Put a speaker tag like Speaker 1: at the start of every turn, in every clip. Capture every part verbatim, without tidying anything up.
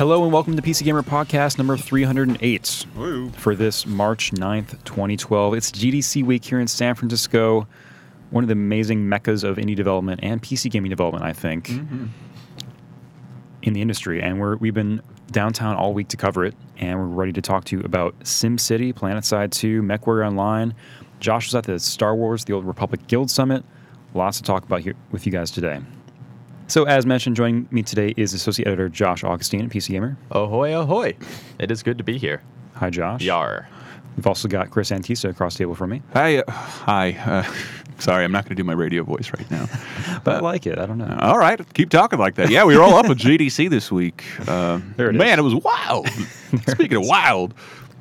Speaker 1: Hello and welcome to P C Gamer Podcast number three hundred eight
Speaker 2: Woo.
Speaker 1: for this March ninth, twenty twelve. It's G D C week here in San Francisco, one of the amazing meccas of indie development and P C gaming development, I think, mm-hmm. in the industry. And we're, we've been downtown all week to cover it, and we're ready to talk to you about SimCity, PlanetSide two, MechWarrior Online. Josh was at the Star Wars, the Old Republic Guild Summit. Lots to talk about here with you guys today. So, as mentioned, joining me today is Associate Editor Josh Augustine at P C Gamer.
Speaker 3: Ahoy, ahoy. It is good to be here.
Speaker 1: Hi, Josh.
Speaker 3: Yar.
Speaker 1: We've also got Chris Antista across the table from me.
Speaker 2: Hi. Uh, hi. Uh, sorry, I'm not going to do my radio voice right now.
Speaker 1: But uh, I like it. I don't know.
Speaker 2: Uh, all right. Keep talking like that. Yeah, we were all up at G D C this week. Uh,
Speaker 1: there it
Speaker 2: man,
Speaker 1: is.
Speaker 2: it was wild. Speaking of wild.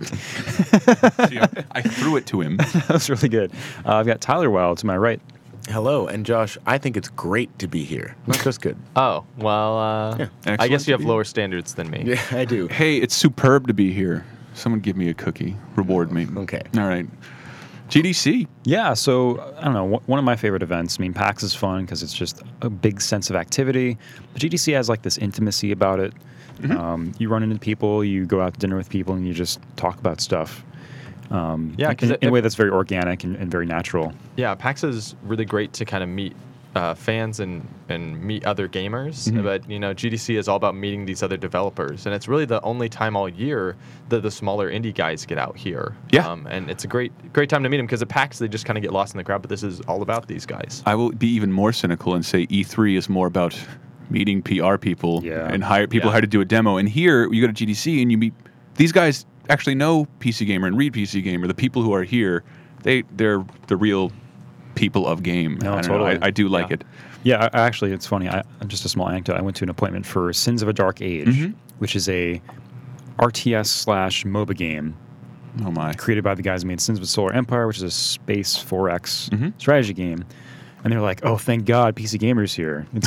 Speaker 2: See, I, I threw it to him.
Speaker 1: That was really good. Uh, I've got Tyler Wild to my right.
Speaker 4: Hello, and Josh, I think it's great to be here. Not just good.
Speaker 3: Oh, well, uh,
Speaker 4: Yeah.
Speaker 3: I guess you have
Speaker 2: Excellent.
Speaker 3: lower standards than me.
Speaker 4: Yeah, I do.
Speaker 2: Hey, it's superb to be here. Someone give me a cookie. Reward me.
Speaker 4: Okay.
Speaker 2: All right. G D C.
Speaker 1: Yeah, so, I don't know, one of my favorite events. I mean, PAX is fun because it's just a big sense of activity. But G D C has like this intimacy about it. Mm-hmm. Um, you run into people, you go out to dinner with people, and you just talk about stuff. Um,
Speaker 3: Yeah, 'cause
Speaker 1: in,
Speaker 3: it-
Speaker 1: in a way that's very organic and, and very natural.
Speaker 3: Yeah, PAX is really great to kind of meet uh, fans and, and meet other gamers.
Speaker 1: Mm-hmm.
Speaker 3: But, you know, G D C is all about meeting these other developers. And it's really the only time all year that the smaller indie guys get out here.
Speaker 2: Yeah.
Speaker 3: Um, and it's a great great time to meet them because at PAX, they just kind of get lost in the crowd. But this is all about these guys.
Speaker 2: I will be even more cynical and say E three is more about meeting P R people
Speaker 1: Yeah.
Speaker 2: and hire people
Speaker 3: Yeah.
Speaker 2: how to do a demo. And here, you go to G D C and you meet these guys. Actually know P C Gamer and read P C Gamer. The people who are here, they they're the real people of game.
Speaker 1: No,
Speaker 2: I don't
Speaker 1: totally.
Speaker 2: know. I, I do like
Speaker 3: Yeah.
Speaker 2: it.
Speaker 1: Yeah, I, actually, it's funny. I, just a small anecdote. I went to an appointment for Sins of a Dark Age,
Speaker 2: Mhm.
Speaker 1: which is a R T S slash MOBA game
Speaker 2: Oh my.
Speaker 1: created by the guys who made Sins of the Solar Empire, which is a space four X
Speaker 2: Mhm.
Speaker 1: strategy game. And they're like, "Oh, thank God, P C Gamer's here." It's,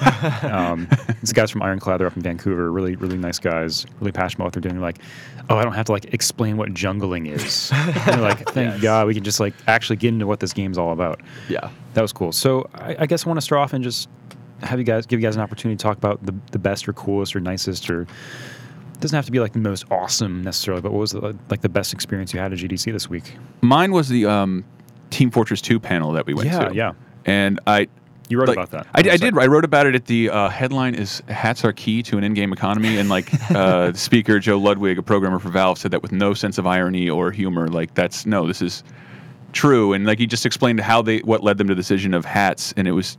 Speaker 1: um, it's guys from Ironclad. They're up in Vancouver. Really, really nice guys. Really passionate about what they're doing. They're like, "Oh, I don't have to like explain what jungling is." And they're like, "Thank
Speaker 3: Yes.
Speaker 1: God, we can just like actually get into what this game's all about."
Speaker 3: Yeah.
Speaker 1: That was cool. So I, I guess I want to start off and just have you guys give you guys an opportunity to talk about the the best or coolest or nicest or. It doesn't have to be like the most awesome necessarily, but what was the, like the best experience you had at G D C this week?
Speaker 2: Mine was the um, Team Fortress two panel that we went
Speaker 1: Yeah,
Speaker 2: to.
Speaker 1: yeah.
Speaker 2: And I
Speaker 1: You wrote
Speaker 2: like,
Speaker 1: about that.
Speaker 2: I,
Speaker 1: on the
Speaker 2: I
Speaker 1: site.
Speaker 2: did. I wrote about it at the uh, headline is "Hats are key to an in-game economy," and like uh, the speaker Joe Ludwig, a programmer for Valve, said that with no sense of irony or humor. Like that's no, this is true, and like he just explained how they what led them to the decision of hats, and it was.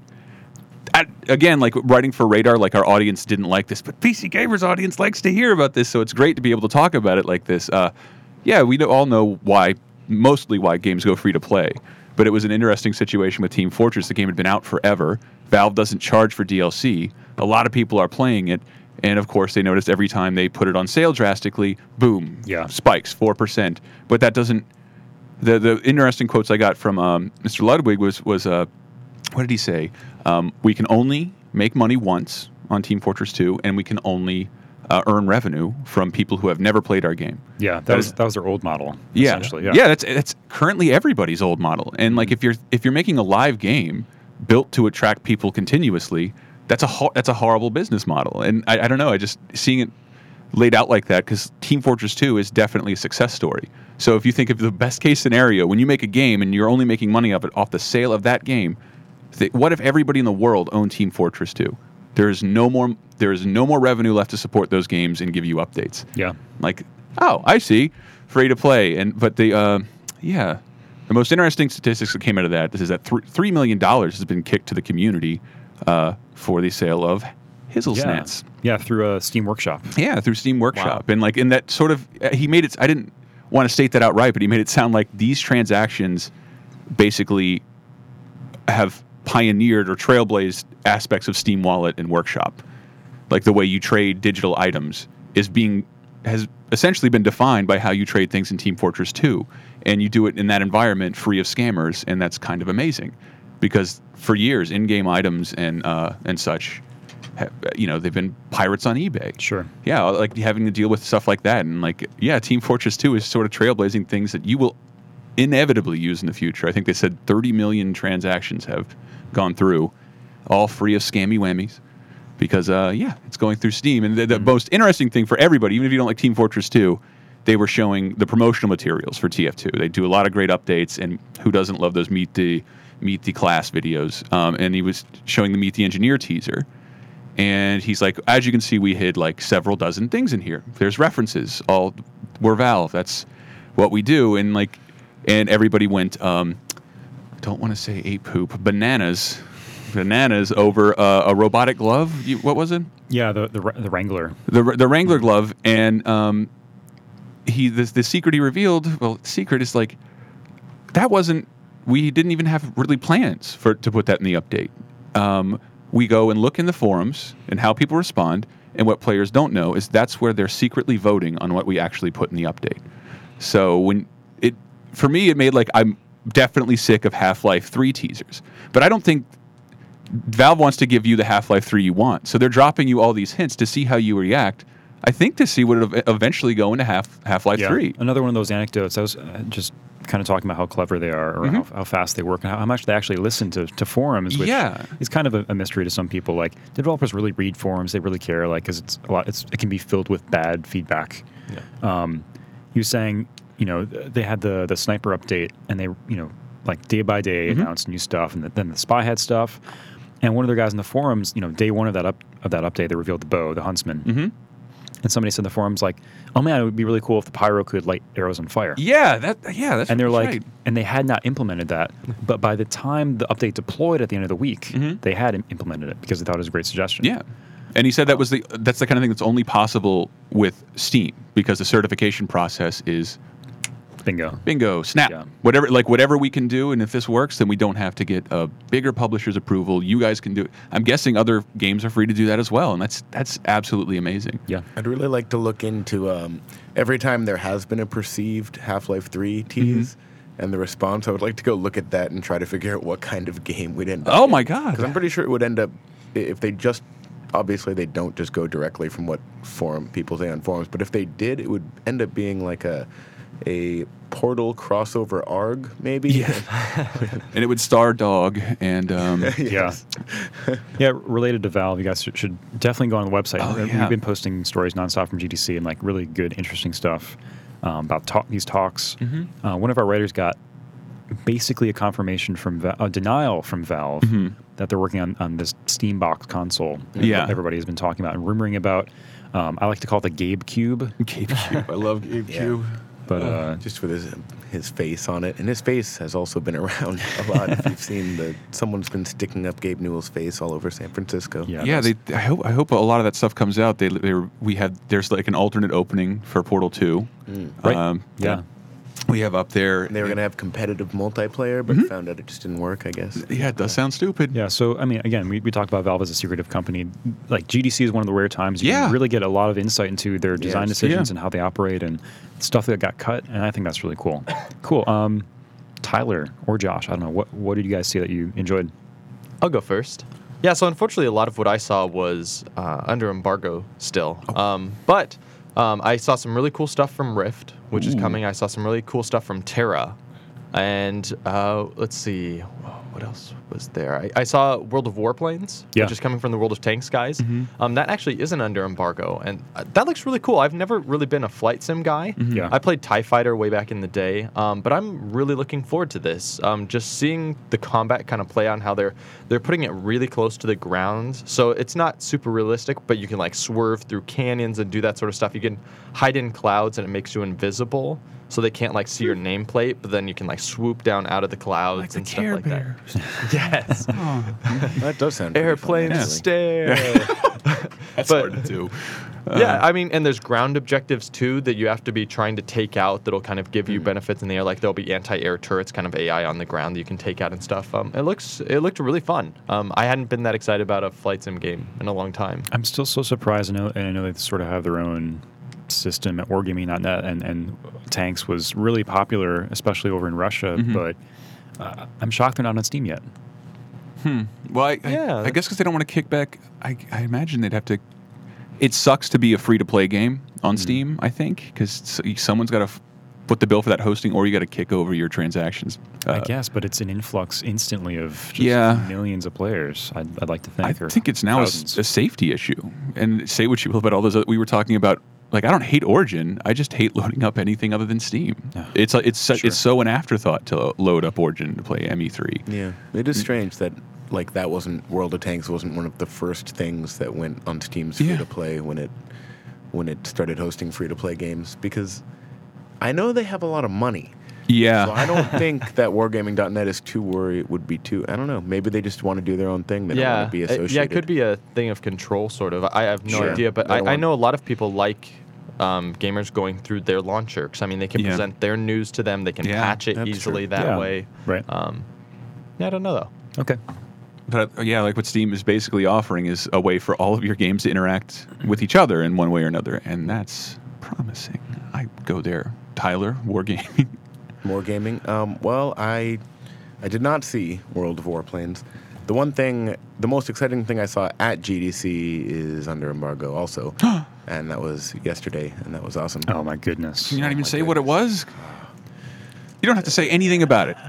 Speaker 2: I, again, like writing for Radar, like our audience didn't like this, but P C Gamer's audience likes to hear about this, so it's great to be able to talk about it like this. Uh, yeah, we know, all know why, mostly why games go free to play, but it was an interesting situation with Team Fortress. The game had been out forever. Valve doesn't charge for D L C. A lot of people are playing it, and of course, they noticed every time they put it on sale drastically, boom,
Speaker 1: Yeah.
Speaker 2: spikes four percent. But that doesn't. The the interesting quotes I got from um, Mister Ludwig was was uh, what did he say? Um, we can only make money once on Team Fortress two, and we can only uh, earn revenue from people who have never played our game.
Speaker 1: Yeah, that,
Speaker 2: That
Speaker 1: was
Speaker 2: is-
Speaker 1: that was their old model.
Speaker 2: Yeah,
Speaker 1: essentially. Yeah,
Speaker 2: yeah. That's that's currently everybody's old model. And like if you're if you're making a live game built to attract people continuously, that's a ho- that's a horrible business model. And I, I don't know. I just seeing it laid out like that because Team Fortress two is definitely a success story. So if you think of the best case scenario, when you make a game and you're only making money off it off the sale of that game, th- what if everybody in the world owned Team Fortress two? There is no more there is no more revenue left to support those games and give you updates.
Speaker 1: yeah.
Speaker 2: Like, oh, I see, free to play. And but the uh, yeah, the most interesting statistics that came out of that is that th- three million dollars has been kicked to the community uh, for the sale of Hizzlesnats.
Speaker 1: Yeah. yeah, through a Steam Workshop.
Speaker 2: Yeah, through Steam Workshop, and like in that sort of, uh, he made it. I didn't want to state that outright, but he made it sound like these transactions basically have pioneered or trailblazed aspects of Steam Wallet and Workshop, like the way you trade digital items is being has essentially been defined by how you trade things in Team Fortress two, and you do it in that environment free of scammers, and that's kind of amazing, because for years in-game items and uh, and such, ha- you know, they've been pirates on eBay.
Speaker 1: Sure.
Speaker 2: Yeah, like having to deal with stuff like that, and like yeah, Team Fortress two is sort of trailblazing things that you will inevitably use in the future. I think they said thirty million transactions have gone through, all free of scammy whammies. because uh, yeah, it's going through Steam. And the, the most interesting thing for everybody, even if you don't like Team Fortress two, they were showing the promotional materials for T F two. They do a lot of great updates, and who doesn't love those meet the meet the class videos? Um, and he was showing the Meet the Engineer teaser, and he's like, as you can see, we hid like several dozen things in here. There's references. All we're Valve. That's what we do. And like, and everybody went. Um, I don't want to say ape poop. Bananas. Bananas over uh, a robotic glove. You, what was it?
Speaker 1: Yeah, the the, the Wrangler.
Speaker 2: The the Wrangler glove, and um, he the the secret he revealed. Well, secret is like that wasn't. We didn't even have really plans for to put that in the update. Um, we go and look in the forums and how people respond, and what players don't know is that's where they're secretly voting on what we actually put in the update. So when it for me, it made like I'm definitely sick of Half-Life three teasers, but I don't think Valve wants to give you the Half-Life three you want. So they're dropping you all these hints to see how you react. I think to see what it'll eventually go into Half Half-Life
Speaker 1: Yeah.
Speaker 2: three.
Speaker 1: Another one of those anecdotes. I was uh, just kind of talking about how clever they are, or
Speaker 2: Mhm.
Speaker 1: how, how fast they work, and how, how much they actually listen to, to forums. Which
Speaker 2: Yeah.
Speaker 1: is kind of a, a mystery to some people. Like, developers really read forums; they really care. Like, because it's a lot. It's it can be filled with bad feedback.
Speaker 3: Yeah.
Speaker 1: Um, he was saying, you know, th- they had the the sniper update, and they, you know, like day by day
Speaker 2: Mhm.
Speaker 1: announced new stuff, and the, then the spy had stuff. And one of their guys in the forums, you know, day one of that up of that update, they revealed the bow, the Huntsman.
Speaker 2: Mm-hmm.
Speaker 1: And somebody said in the forums, like, "Oh man, it would be really cool if the pyro could light arrows on fire."
Speaker 2: Yeah, that yeah, that's
Speaker 1: And they're
Speaker 2: that's
Speaker 1: like,
Speaker 2: right.
Speaker 1: and they had not implemented that, but by the time the update deployed at the end of the week,
Speaker 2: Mhm.
Speaker 1: they had im- implemented it because they thought it was a great suggestion.
Speaker 2: Yeah. And he said that was the that's the kind of thing that's only possible with Steam because the certification process is
Speaker 1: Bingo.
Speaker 2: bingo, snap.
Speaker 1: Yeah.
Speaker 2: Whatever like whatever we can do, and if this works, then we don't have to get a bigger publisher's approval. You guys can do it. I'm guessing other games are free to do that as well, and that's that's absolutely amazing.
Speaker 1: Yeah.
Speaker 4: I'd really like to look into um, every time there has been a perceived Half-Life three tease and the response. I would like to go look at that and try to figure out what kind of game we'd end up.
Speaker 2: Oh my god.
Speaker 4: Because I'm pretty sure it would end up i- if they just obviously they don't just go directly from what forum people say on forums, but if they did, it would end up being like a a Portal crossover ARG maybe.
Speaker 2: Yeah. And it would star Dog and um,
Speaker 1: Yeah. Yeah. Related to Valve, you guys should, should definitely go on the website.
Speaker 2: Oh,
Speaker 1: We've
Speaker 2: yeah.
Speaker 1: been posting stories nonstop from G D C and like really good, interesting stuff um, about talk, these talks.
Speaker 2: Mhm.
Speaker 1: Uh, one of our writers got basically a confirmation from Va- a denial from Valve
Speaker 2: Mhm.
Speaker 1: that they're working on, on this Steambox console.
Speaker 2: Yeah.
Speaker 1: that everybody has been talking about and rumoring about. Um, I like to call it the Gabe Cube,
Speaker 2: GameCube. I love GameCube.
Speaker 1: but uh,
Speaker 4: Just with his his face on it, and his face has also been around a lot. If you've seen the, someone's been sticking up Gabe Newell's face all over San Francisco.
Speaker 1: yeah,
Speaker 2: Yeah,
Speaker 1: that's-
Speaker 2: they. I hope. I hope a lot of that stuff comes out. They. They. We have. There's like an alternate opening for Portal Two.
Speaker 4: Mm.
Speaker 1: Right.
Speaker 2: Um,
Speaker 1: yeah.
Speaker 2: that We have up there.
Speaker 4: And they were going to have competitive multiplayer, but
Speaker 2: Mhm.
Speaker 4: found out it just didn't work, I guess.
Speaker 2: Yeah, it does sound stupid.
Speaker 1: Yeah, so I mean, again, we, we talked about Valve as a secretive company. Like G D C is one of the rare times you
Speaker 2: Yeah.
Speaker 1: can really get a lot of insight into their design
Speaker 4: Yes.
Speaker 1: decisions
Speaker 2: Yeah.
Speaker 1: and how they operate and stuff that got cut, and I think that's really cool. Cool. Um, Tyler or Josh, I don't know, what what did you guys see that you enjoyed?
Speaker 3: I'll go first. Yeah, so unfortunately, a lot of what I saw was uh, under embargo still. Um, but um, I saw some really cool stuff from Rift, which is
Speaker 2: Ooh.
Speaker 3: coming. I saw some really cool stuff from Terra. And uh, let's see, what else was there? I, I saw World of Warplanes,
Speaker 1: Yeah.
Speaker 3: which is coming from the World of Tanks guys.
Speaker 2: Mhm.
Speaker 3: Um, that actually isn't under embargo, and uh, that looks really cool. I've never really been a flight sim guy.
Speaker 2: Mhm.
Speaker 1: Yeah.
Speaker 3: I played TIE Fighter way back in the day, um, but I'm really looking forward to this. Um, just seeing the combat kind of play out and how they're they're putting it really close to the ground, so it's not super realistic, but you can like swerve through canyons and do that sort of stuff. You can hide in clouds and it makes you invisible, so they can't like see your nameplate, but then you can like swoop down out of the clouds
Speaker 2: Like the
Speaker 3: and stuff
Speaker 2: Care
Speaker 3: like
Speaker 2: Bears.
Speaker 3: that. Yes.
Speaker 4: That does sound pretty fun,
Speaker 3: Airplane
Speaker 4: actually.
Speaker 3: stare.
Speaker 2: That's
Speaker 3: But-
Speaker 2: hard to do.
Speaker 3: Yeah, I mean, and there's ground objectives too that you have to be trying to take out that'll kind of give you benefits in the air. Like there'll be anti-air turrets, kind of A I on the ground that you can take out and stuff. Um, it looks it looked really fun. Um, I hadn't been that excited about a flight sim game in a long time.
Speaker 1: I'm still so surprised. I know, and I know they sort of have their own system at wargaming dot net, and, and Tanks was really popular, especially over in Russia,
Speaker 2: Mhm.
Speaker 1: but uh, I'm shocked they're not on Steam yet.
Speaker 2: Hmm. Well, I,
Speaker 3: Yeah.
Speaker 2: I, I guess because they don't want to kick back. I, I imagine they'd have to. It sucks to be a free to play game on Steam. I think because someone's got to f- foot the bill for that hosting, or you got to kick over your transactions. Uh,
Speaker 1: I guess, but it's an influx instantly of just
Speaker 2: Yeah.
Speaker 1: millions of players. I'd, I'd like to
Speaker 2: I
Speaker 1: think. or
Speaker 2: think it's now a,
Speaker 1: thousands.
Speaker 2: a safety issue. And say what you will about all those. Other, we were talking about. Like, I don't hate Origin. I just hate loading up anything other than Steam.
Speaker 1: Yeah.
Speaker 2: It's a, it's so,
Speaker 1: Sure.
Speaker 2: it's so an afterthought to load up Origin to play M E three.
Speaker 4: Yeah, it is strange that like that wasn't World of Tanks wasn't one of the first things that went on Steam's
Speaker 2: Yeah.
Speaker 4: free to play when it when it started hosting free to play games, because I know they have a lot of money.
Speaker 2: Yeah.
Speaker 4: So I don't think that wargaming dot net is too worried. Would be too. I don't know. Maybe they just want to do their own thing. They don't
Speaker 3: yeah,
Speaker 4: want to be
Speaker 3: it-
Speaker 4: associated.
Speaker 3: yeah, it could be a thing of control, sort of. I have no
Speaker 4: Sure.
Speaker 3: idea, but
Speaker 4: They
Speaker 3: I,
Speaker 4: don't
Speaker 3: I
Speaker 4: want-
Speaker 3: know a lot of people like um, gamers going through their launcher, 'cause, I mean, they can
Speaker 2: Yeah.
Speaker 3: present their news to them. They can
Speaker 2: Yeah,
Speaker 3: patch it
Speaker 4: that's
Speaker 3: easily
Speaker 4: true.
Speaker 3: that
Speaker 1: Yeah,
Speaker 3: way.
Speaker 1: right.
Speaker 3: Um, yeah, I don't know though.
Speaker 1: Okay.
Speaker 2: But uh, yeah, like what Steam is basically offering is a way for all of your games to interact with each other in one way or another, and that's promising. I go there. Tyler, Wargaming.
Speaker 4: More gaming. Um, well, I I did not see World of Warplanes. The one thing, the most exciting thing I saw at G D C is under embargo also, and that was yesterday, and that was awesome.
Speaker 1: Oh my goodness.
Speaker 2: Can you not even
Speaker 4: my
Speaker 2: say what it was? You don't have to say anything about it.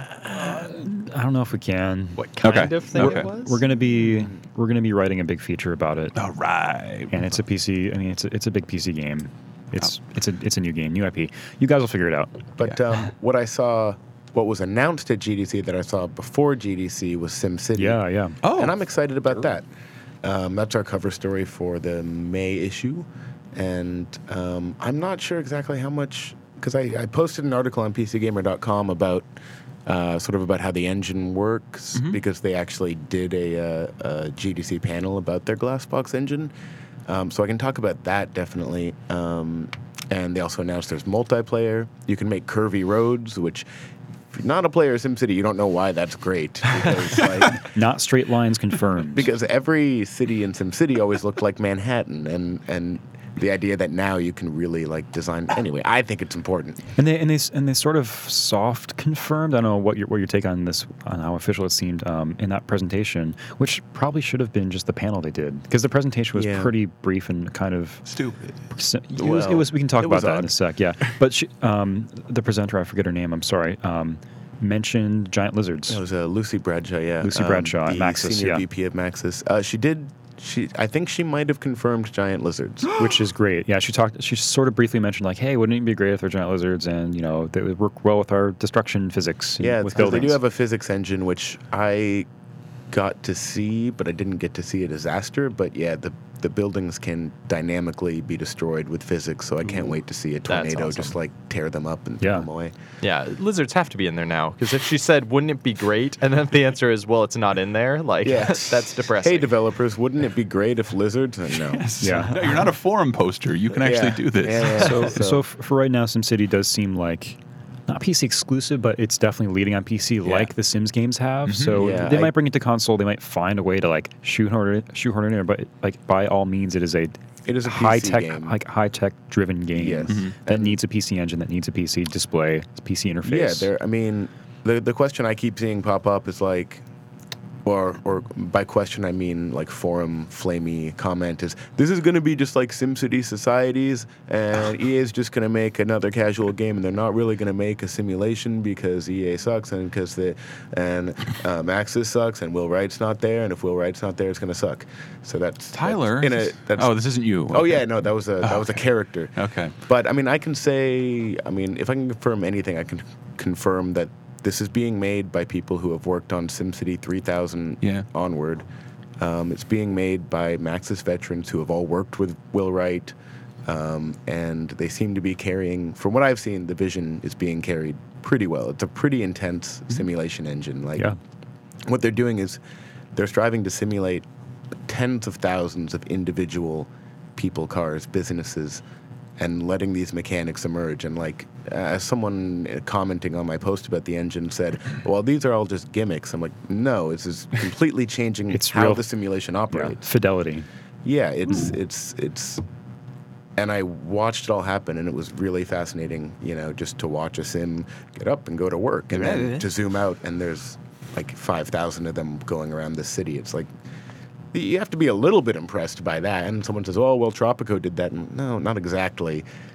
Speaker 1: I don't know if we can.
Speaker 3: What kind
Speaker 2: Okay.
Speaker 3: of thing
Speaker 2: Okay.
Speaker 3: it was?
Speaker 1: We're gonna be we're gonna be writing a big feature about it,
Speaker 2: All right.
Speaker 1: and it's a P C. I mean, it's a, it's a big P C game. It's it's a it's a new game, new I P. You guys will figure it out.
Speaker 4: But um, what I saw, what was announced at G D C that I saw before G D C was SimCity.
Speaker 1: Yeah, yeah.
Speaker 2: Oh.
Speaker 4: And I'm excited about that. Um, that's our cover story for the May issue. And um, I'm not sure exactly how much, because I, I posted an article on P C Gamer dot com about uh, sort of about how the engine works, because they actually did a, uh, a G D C panel about their Glassbox engine. Um, so I can talk about that definitely. Um, and they also announced there's multiplayer. You can make curvy roads, which if you're not a player of SimCity, you don't know why that's great. Because like
Speaker 1: Not straight lines confirmed.
Speaker 4: because every city in SimCity always looked like Manhattan, and and the idea that now you can really like design. Anyway, I think it's important.
Speaker 1: And they and they s- and they sort of soft confirmed. I don't know what your what your take on this on how official it seemed um, in that presentation, which probably should have been just the panel they did, because the presentation was
Speaker 4: Yeah.
Speaker 1: pretty brief and kind of.
Speaker 2: Stupid.
Speaker 1: It was, it
Speaker 4: Well,
Speaker 1: was. We can talk
Speaker 4: it
Speaker 1: about
Speaker 4: was
Speaker 1: that in
Speaker 4: odd.
Speaker 1: a sec. Yeah, but she, um, the presenter, I forget her name. I'm sorry. Um, mentioned giant lizards.
Speaker 4: It was uh, Lucy Bradshaw, yeah.
Speaker 1: Lucy Bradshaw at
Speaker 4: the
Speaker 1: Maxis,
Speaker 4: senior
Speaker 1: yeah.
Speaker 4: V P of Maxis. Uh, she did. She, I think she might have confirmed giant lizards.
Speaker 1: Which is great. Yeah, she talked. She sort of briefly mentioned like, "Hey, wouldn't it be great if they're giant lizards, and you know, they would work well with our destruction physics." and
Speaker 4: Yeah,
Speaker 1: with
Speaker 4: because they
Speaker 1: buildings."
Speaker 4: do have a physics engine, which I got to see, but I didn't get to see a disaster. But yeah, the the buildings can dynamically be destroyed with physics, so I can't wait to see a
Speaker 3: That's
Speaker 4: tornado
Speaker 3: awesome.
Speaker 4: just like tear them up and
Speaker 1: Yeah.
Speaker 4: throw them away.
Speaker 3: Yeah, lizards have to be in there now. Because if she said, "Wouldn't it be great?" and then if the answer is, "Well, it's not in there," like that's depressing.
Speaker 4: Hey, developers, wouldn't it be great if lizards? Uh, no.
Speaker 1: Yeah.
Speaker 2: No, you're not a forum poster. You can actually
Speaker 4: Yeah.
Speaker 2: do this.
Speaker 4: Yeah, yeah.
Speaker 1: So, so, f- for right now, SimCity does seem like not P C exclusive, but it's definitely leading on P C, like the Sims games have. So
Speaker 4: Yeah,
Speaker 1: they
Speaker 4: I-
Speaker 1: might bring it to console. They might find a way to like shoehorn it, shoehorn it in there. But like by all means, it is a
Speaker 4: It is a P C
Speaker 1: high tech,
Speaker 4: game.
Speaker 1: like high tech driven game
Speaker 4: Yes. Mhm.
Speaker 1: that needs a P C engine, that needs a P C display, P C interface.
Speaker 4: Yeah, there. I mean, the the question I keep seeing pop up is like, or or by question I mean like forum flamey comment is this is going to be just like SimCity Societies, and E A is just going to make another casual game, and they're not really going to make a simulation because E A sucks and because the and uh, Maxis sucks and Will Wright's not there, and if Will Wright's not there, it's going to suck. So that's
Speaker 2: Tyler.
Speaker 4: That's in a, that's,
Speaker 2: oh, this isn't you.
Speaker 4: Oh
Speaker 2: Okay.
Speaker 4: yeah, no, that was a that was a character.
Speaker 2: Okay.
Speaker 4: But I mean, I can say, I mean, if I can confirm anything, I can confirm that this is being made by people who have worked on SimCity three thousand
Speaker 2: Yeah.
Speaker 4: onward. Um, it's being made by Maxis veterans who have all worked with Will Wright, um, and they seem to be carrying, from what I've seen, the vision is being carried pretty well. It's a pretty intense simulation engine. Like,
Speaker 1: Yeah.
Speaker 4: what they're doing is they're striving to simulate tens of thousands of individual people, cars, businesses, and letting these mechanics emerge. And like, as someone commenting on my post about the engine said, well, these are all just gimmicks. I'm like, no, this is completely changing
Speaker 1: It's
Speaker 4: how
Speaker 1: real-
Speaker 4: the simulation
Speaker 1: Yeah.
Speaker 4: operates.
Speaker 1: Fidelity.
Speaker 4: Yeah, it's it's it's. And I watched it all happen, and it was really fascinating, you know, just to watch a sim get up and go to work, and then to zoom out, and there's like five thousand of them going around the city. It's like, you have to be a little bit impressed by that. And someone says, oh, well, Tropico did that. And no, not exactly.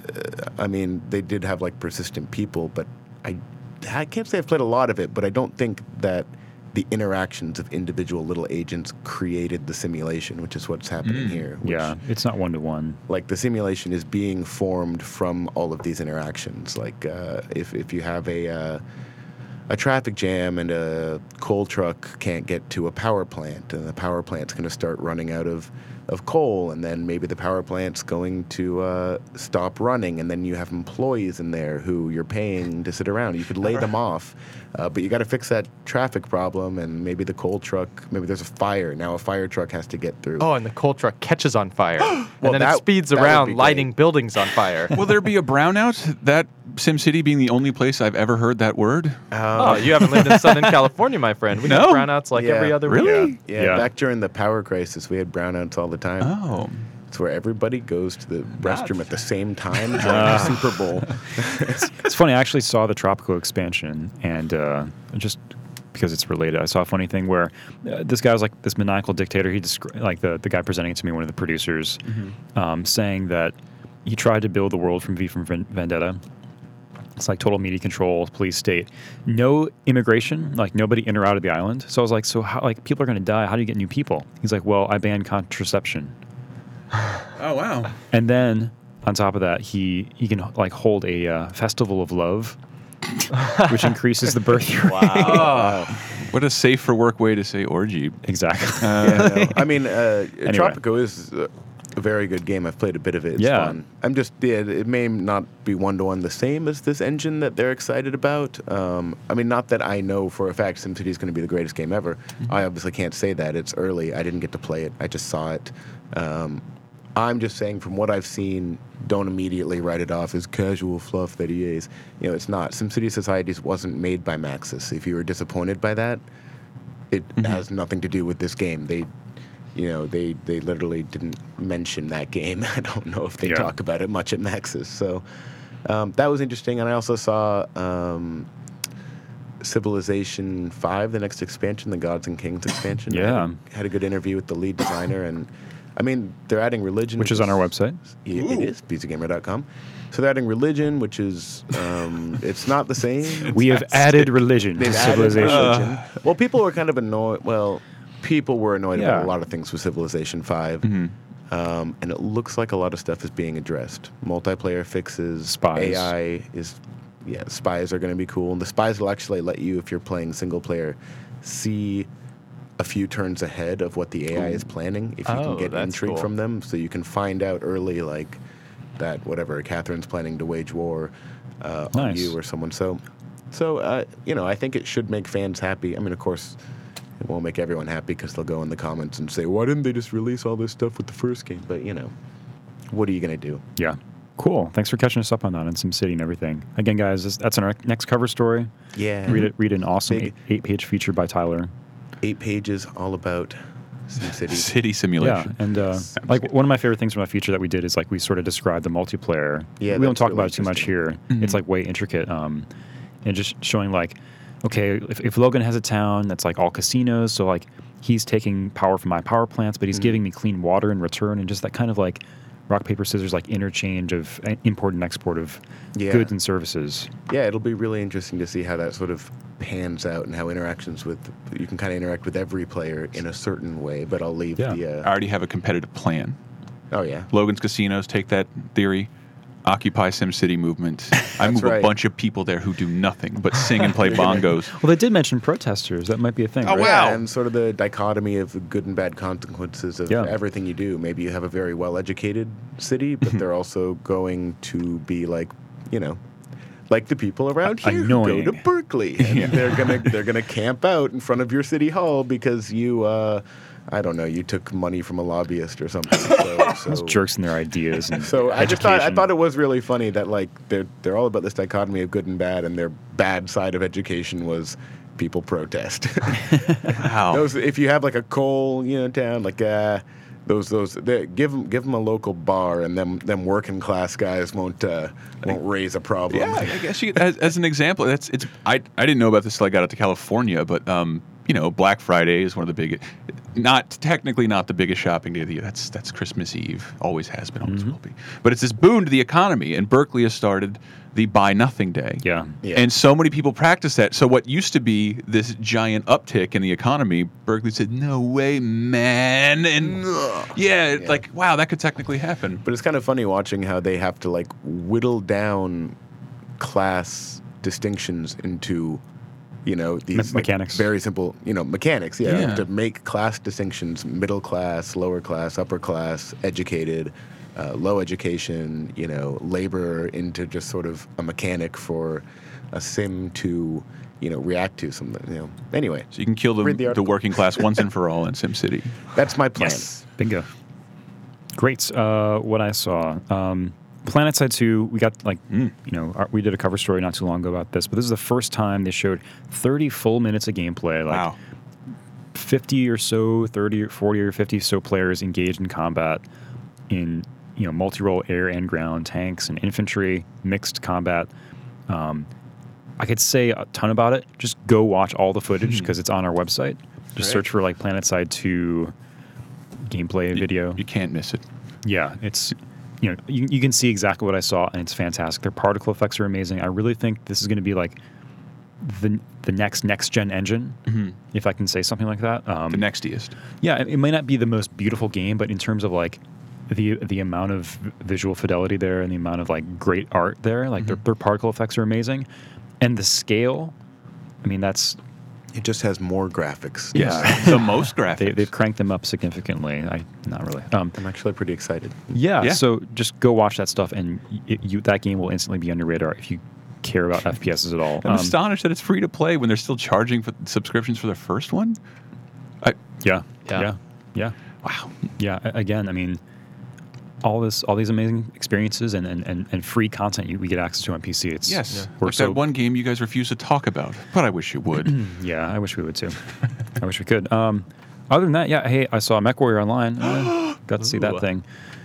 Speaker 4: I mean, they did have like persistent people, but I, I can't say I've played a lot of it, but I don't think that the interactions of individual little agents created the simulation, which is what's happening
Speaker 2: Mm.
Speaker 4: here. Which,
Speaker 1: Yeah, it's not one to one.
Speaker 4: like the simulation is being formed from all of these interactions. Like uh, if if you have a uh, a traffic jam and a coal truck can't get to a power plant, and the power plant's going to start running out of, of coal, and then maybe the power plant's going to uh, stop running, and then you have employees in there who you're paying to sit around. You could lay them off, uh, but you got to fix that traffic problem, and maybe the coal truck, maybe there's a fire. Now a fire truck has to get through.
Speaker 3: Oh, and the coal truck catches on fire.
Speaker 4: Well,
Speaker 3: and then
Speaker 4: that-
Speaker 3: it speeds
Speaker 4: that would be
Speaker 3: around,
Speaker 4: great.
Speaker 3: lighting buildings on fire.
Speaker 2: Will there be a brownout? That SimCity being the only place I've ever heard that word.
Speaker 3: Oh, you haven't lived in Southern California, my friend. We
Speaker 2: No.
Speaker 3: get brownouts like
Speaker 4: Yeah.
Speaker 3: every other
Speaker 2: Really?
Speaker 3: week.
Speaker 4: Yeah,
Speaker 1: Yeah.
Speaker 4: back during the power crisis, we had brownouts all the time.
Speaker 2: Oh.
Speaker 4: It's where everybody goes to the restroom at the same time during
Speaker 1: Ah.
Speaker 4: the Super Bowl.
Speaker 1: It's funny. I actually saw the Tropico expansion, and uh, just because it's related, I saw a funny thing where uh, this guy was like this maniacal dictator. He descri- like the the guy presenting it to me, one of the producers, um, saying that he tried to build the world from V from Ven- Vendetta. It's like total media control, police state, no immigration, like nobody in or out of the island. So I was like, so how like people are going to die? How do you get new people? He's like, well, I banned contraception.
Speaker 2: Oh, wow.
Speaker 1: And then on top of that, he he can like hold a uh, festival of love, which increases the birth rate.
Speaker 2: Oh, what a safe for work way to say orgy.
Speaker 1: Exactly.
Speaker 4: Yeah, no. I mean, uh,
Speaker 1: Anyway.
Speaker 4: Tropico is uh, a very good game. I've played a bit of it. It's
Speaker 1: Yeah.
Speaker 4: fun. I'm just, yeah, it may not be one to one the same as this engine that they're excited about. Um, I mean, not that I know for a fact SimCity is going to be the greatest game ever. I obviously can't say that. It's early. I didn't get to play it. I just saw it. Um, I'm just saying, from what I've seen, don't immediately write it off as casual fluff that E A's. You know, it's not. SimCity Societies wasn't made by Maxis. If you were disappointed by that, it has nothing to do with this game. They, you know, they they literally didn't mention that game. I don't know if they
Speaker 1: Yeah.
Speaker 4: talk about it much at Maxis. So um, that was interesting. And I also saw um, Civilization five, the next expansion, the Gods and Kings expansion. I
Speaker 1: Yeah.
Speaker 4: had a, had a good interview with the lead designer, and I mean, they're adding religion,
Speaker 1: Which is on our website.
Speaker 4: Yeah, it is p c gamer dot com. So they're adding religion, which is um, it's not the same.
Speaker 1: We have added religion to
Speaker 4: They've added
Speaker 1: civilization.
Speaker 4: religion. Well, people were kind of annoyed. Well, people were annoyed
Speaker 1: Yeah.
Speaker 4: about a lot of things with Civilization five.
Speaker 2: Mhm.
Speaker 4: Um, and it looks like a lot of stuff is being addressed. Multiplayer fixes,
Speaker 1: Spies.
Speaker 4: A I is, yeah, spies are going to be cool. And the spies will actually let you, if you're playing single player, see a few turns ahead of what the A I is planning. If you
Speaker 3: Oh,
Speaker 4: can get
Speaker 3: that's
Speaker 4: intrigue
Speaker 3: cool.
Speaker 4: from them, so you can find out early, like that whatever Catherine's planning to wage war uh, on
Speaker 1: Nice.
Speaker 4: you or someone. So, so uh, you know, I think it should make fans happy. I mean, of course. It won't make everyone happy because they'll go in the comments and say, why didn't they just release all this stuff with the first game? But, you know, what are you going to do?
Speaker 1: Yeah. Cool. Thanks for catching us up on that and SimCity and everything. Again, guys, this, that's our next cover story.
Speaker 4: Yeah.
Speaker 1: Read it. Read an awesome
Speaker 4: Big.
Speaker 1: eight, eight-page feature by Tyler.
Speaker 4: Eight pages all about SimCity.
Speaker 2: City
Speaker 1: Yeah,
Speaker 2: simulation.
Speaker 1: and uh, like one of my favorite things from that feature that we did is like we sort of described the multiplayer.
Speaker 4: Yeah,
Speaker 1: we don't
Speaker 4: that's
Speaker 1: talk
Speaker 4: really
Speaker 1: about it too much here.
Speaker 2: Mhm.
Speaker 1: It's like way intricate, um, and just showing like, okay, if, if Logan has a town that's like all casinos, so like he's taking power from my power plants, but he's
Speaker 4: Mhm.
Speaker 1: giving me clean water in return, and just that kind of like rock paper scissors like interchange of uh, import and export of
Speaker 4: Yeah.
Speaker 1: goods and services.
Speaker 4: Yeah, it'll be really interesting to see how that sort of pans out and how interactions with, you can kind of interact with every player in a certain way, but I'll leave
Speaker 1: Yeah.
Speaker 4: the,
Speaker 2: I
Speaker 4: uh,
Speaker 2: already have a competitive plan.
Speaker 4: oh yeah.
Speaker 2: Logan's Casinos, take that theory. Occupy SimCity movement. I move
Speaker 4: right.
Speaker 2: a bunch of people there who do nothing but sing and play bongos.
Speaker 1: Well, they did mention protesters. That might be a thing.
Speaker 2: Oh,
Speaker 1: right?
Speaker 2: wow.
Speaker 4: Yeah, and sort of the dichotomy of good and bad consequences of
Speaker 1: Yeah.
Speaker 4: everything you do. Maybe you have a very well-educated city, but they're also going to be like, you know, like the people around here who
Speaker 1: Annoying.
Speaker 4: go to Berkeley, and
Speaker 2: Yeah.
Speaker 4: they're gonna they're gonna camp out in front of your city hall because you, uh, I don't know, you took money from a lobbyist or something. So, so,
Speaker 1: Those jerks and their ideas. And
Speaker 4: so I just thought I
Speaker 1: education.
Speaker 4: thought it was really funny that like they're they're all about this dichotomy of good and bad, and their bad side of education was people protest.
Speaker 2: Wow.
Speaker 4: Those, if you have like a coal, you know, town, like uh, those those they, give them give them a local bar, and them them working class guys won't uh, won't raise a problem.
Speaker 2: Yeah, I guess you, as, as an example, that's it's. I I didn't know about this till I got out to California, but um, you know, Black Friday is one of the big. not technically not the biggest shopping day of the year. That's that's Christmas Eve. Always has been, always
Speaker 1: Mm-hmm.
Speaker 2: will be. But it's this boon to the economy, and Berkeley has started the Buy Nothing Day.
Speaker 1: Yeah.
Speaker 4: Yeah.
Speaker 2: And so many people practice that. So what used to be this giant uptick in the economy, Berkeley said, "No way, man!" And yeah,
Speaker 4: Yeah.
Speaker 2: like wow, that could technically happen.
Speaker 4: But it's kind of funny watching how they have to like whittle down class distinctions into, you know, these
Speaker 1: Me-
Speaker 4: like,
Speaker 1: mechanics.
Speaker 4: very simple, you know, mechanics. Yeah,
Speaker 2: Yeah.
Speaker 4: to make class distinctions: middle class, lower class, upper class, educated, uh, low education. You know, labor into just sort of a mechanic for a sim to, you know, react to something. You know. Anyway,
Speaker 2: So you can kill the,
Speaker 4: Read the
Speaker 2: the,
Speaker 4: article.
Speaker 2: working class once and for all in SimCity.
Speaker 4: that's my plan.
Speaker 1: Yes. Bingo. Great. Uh, what I saw. Um, PlanetSide two, we got like,
Speaker 2: Mm.
Speaker 1: you know, our, we did a cover story not too long ago about this, but this is the first time they showed thirty full minutes of gameplay. Like
Speaker 2: Wow.
Speaker 1: fifty or so, thirty or forty or fifty so players engaged in combat in, you know, multi-role air and ground, tanks and infantry, mixed combat. Um, I could say a ton about it. Just go watch all the footage because it's on our website. Just
Speaker 4: Right.
Speaker 1: search for like PlanetSide two gameplay video.
Speaker 2: You can't miss it.
Speaker 1: Yeah, it's, you know, you, you can see exactly what I saw, and it's fantastic. Their particle effects are amazing. I really think this is going to be like the the next next gen engine, if I can say something like that. Um,
Speaker 2: The nextiest.
Speaker 1: yeah, it, it may not be the most beautiful game, but in terms of like the the amount of v- visual fidelity there and the amount of like great art there, like their, their particle effects are amazing, and the scale. I mean, that's
Speaker 4: It just has more graphics.
Speaker 1: Yeah.
Speaker 2: the most graphics.
Speaker 1: they, they've cranked them up significantly. I not really. Um,
Speaker 4: I'm actually pretty excited.
Speaker 1: Yeah,
Speaker 2: Yeah.
Speaker 1: so just go watch that stuff, and y- you that game will instantly be on your radar if you care about F P Ss at all.
Speaker 2: I'm
Speaker 1: Um,
Speaker 2: astonished that it's free to play when they're still charging for subscriptions for the first one. I,
Speaker 1: yeah,
Speaker 3: Yeah.
Speaker 1: yeah, yeah,
Speaker 2: wow.
Speaker 1: yeah. A- Again, I mean, all this, all these amazing experiences and and, and, and free content you, we get access to on P C. It's
Speaker 2: Yes.
Speaker 1: we're
Speaker 2: Like
Speaker 1: so
Speaker 2: that one game you guys refuse to talk about, but I wish you would.
Speaker 1: yeah. I wish we would too. I wish we could. Um, other than that, yeah. Hey, I saw MechWarrior Online. Uh, got to see that
Speaker 3: Ooh.
Speaker 1: thing.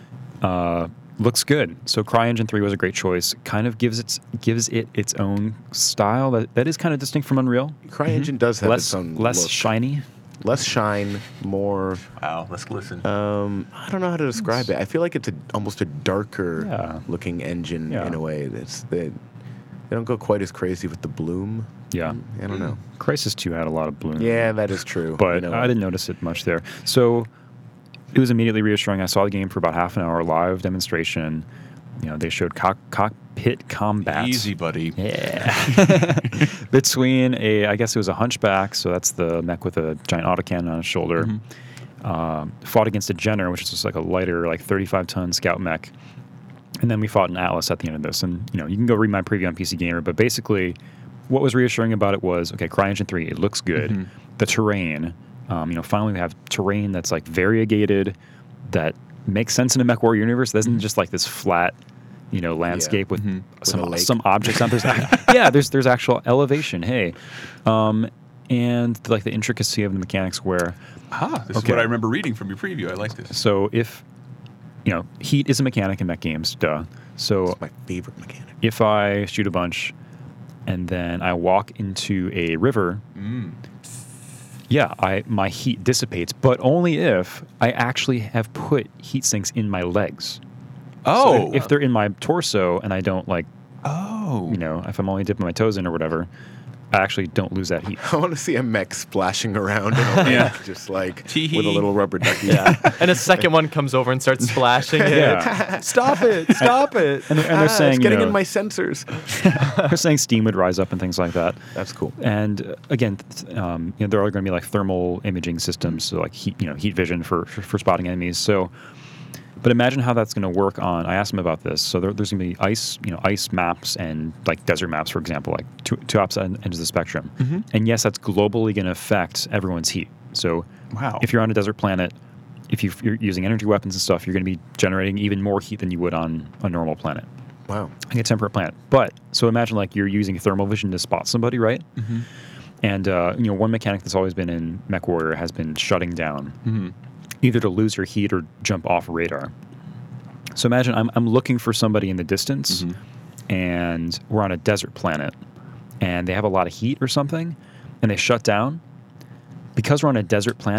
Speaker 1: Uh, looks good. So CryEngine three was a great choice. Kind of gives its gives it its own style that, that is kind of distinct from Unreal.
Speaker 4: CryEngine does have
Speaker 1: Less
Speaker 4: its own
Speaker 1: less
Speaker 4: look.
Speaker 1: shiny.
Speaker 4: less shine, more.
Speaker 2: Wow, let's listen.
Speaker 4: Um, I don't know how to describe it. I feel like it's a, almost a darker
Speaker 1: Yeah.
Speaker 4: looking engine
Speaker 1: Yeah.
Speaker 4: in a way. It's they, they don't go quite as crazy with the bloom.
Speaker 1: Yeah.
Speaker 4: I don't know.
Speaker 1: Crisis two had a lot of bloom.
Speaker 4: Yeah, that is true.
Speaker 1: But
Speaker 4: You know,
Speaker 1: I didn't notice it much there. So it was immediately reassuring. I saw the game for about half an hour, live demonstration. You know, they showed cock- cockpit combat.
Speaker 2: Easy, buddy.
Speaker 1: Yeah. Between a, I guess it was a hunchback, so that's the mech with a giant autocannon on his shoulder. Um, fought against a Jenner, which is just like a lighter, like thirty-five ton scout mech. And then we fought an Atlas at the end of this. And, you know, you can go read my preview on P C Gamer, but basically what was reassuring about it was, okay, CryEngine three, it looks good. The terrain, um, you know, finally we have terrain that's like variegated, that makes sense in a MechWarrior universe. It isn't just like this flat, you know, landscape with
Speaker 4: With a
Speaker 1: some
Speaker 4: lake.
Speaker 1: some objects on there's yeah, there's there's actual elevation. Hey, um, and like the intricacy of the mechanics where
Speaker 2: Ah, this
Speaker 1: Okay.
Speaker 2: is what I remember reading from your preview. I like this.
Speaker 1: so if you know heat is a mechanic in mech games, duh. So
Speaker 4: it's my favorite mechanic.
Speaker 1: if I shoot a bunch and then I walk into a river,
Speaker 2: Mm.
Speaker 1: yeah, I my heat dissipates, but only if I actually have put heat sinks in my legs.
Speaker 2: Oh,
Speaker 1: So if, if they're in my torso and I don't like,
Speaker 2: oh,
Speaker 1: you know, if I'm only dipping my toes in or whatever, I actually don't lose that heat.
Speaker 4: I want to see a mech splashing around in a lake,
Speaker 2: Yeah.
Speaker 4: just like
Speaker 2: Tee-hee.
Speaker 4: with a little rubber ducky.
Speaker 3: Yeah. And a second one comes over and starts splashing it.
Speaker 1: Yeah.
Speaker 3: Stop it. Stop it.
Speaker 1: And they're, and
Speaker 4: Ah,
Speaker 1: they're saying,
Speaker 4: it's
Speaker 1: you
Speaker 4: getting
Speaker 1: know,
Speaker 4: in my sensors.
Speaker 1: they're saying steam would rise up and things like that.
Speaker 4: That's cool.
Speaker 1: And uh, again, th- um, you know, there are going to be like thermal imaging systems, so like heat, you know, heat vision for, for, for spotting enemies. So, but imagine how that's going to work on. I asked him about this. So there, there's going to be ice, you know, ice maps and like desert maps, for example, like two, two opposite ends of the spectrum. And yes, that's globally going to affect everyone's heat. So
Speaker 2: Wow.
Speaker 1: if you're on a desert planet, if you've- you're using energy weapons and stuff, you're going to be generating even more heat than you would on a normal planet.
Speaker 4: Wow.
Speaker 1: Like a temperate planet. But so imagine like you're using thermal vision to spot somebody, right? And uh, you know, one mechanic that's always been in MechWarrior has been shutting down, either to lose your heat or jump off radar. So imagine I'm I'm looking for somebody in the distance, and we're on a desert planet, and they have a lot of heat or something, and they shut down. Because we're on a desert planet,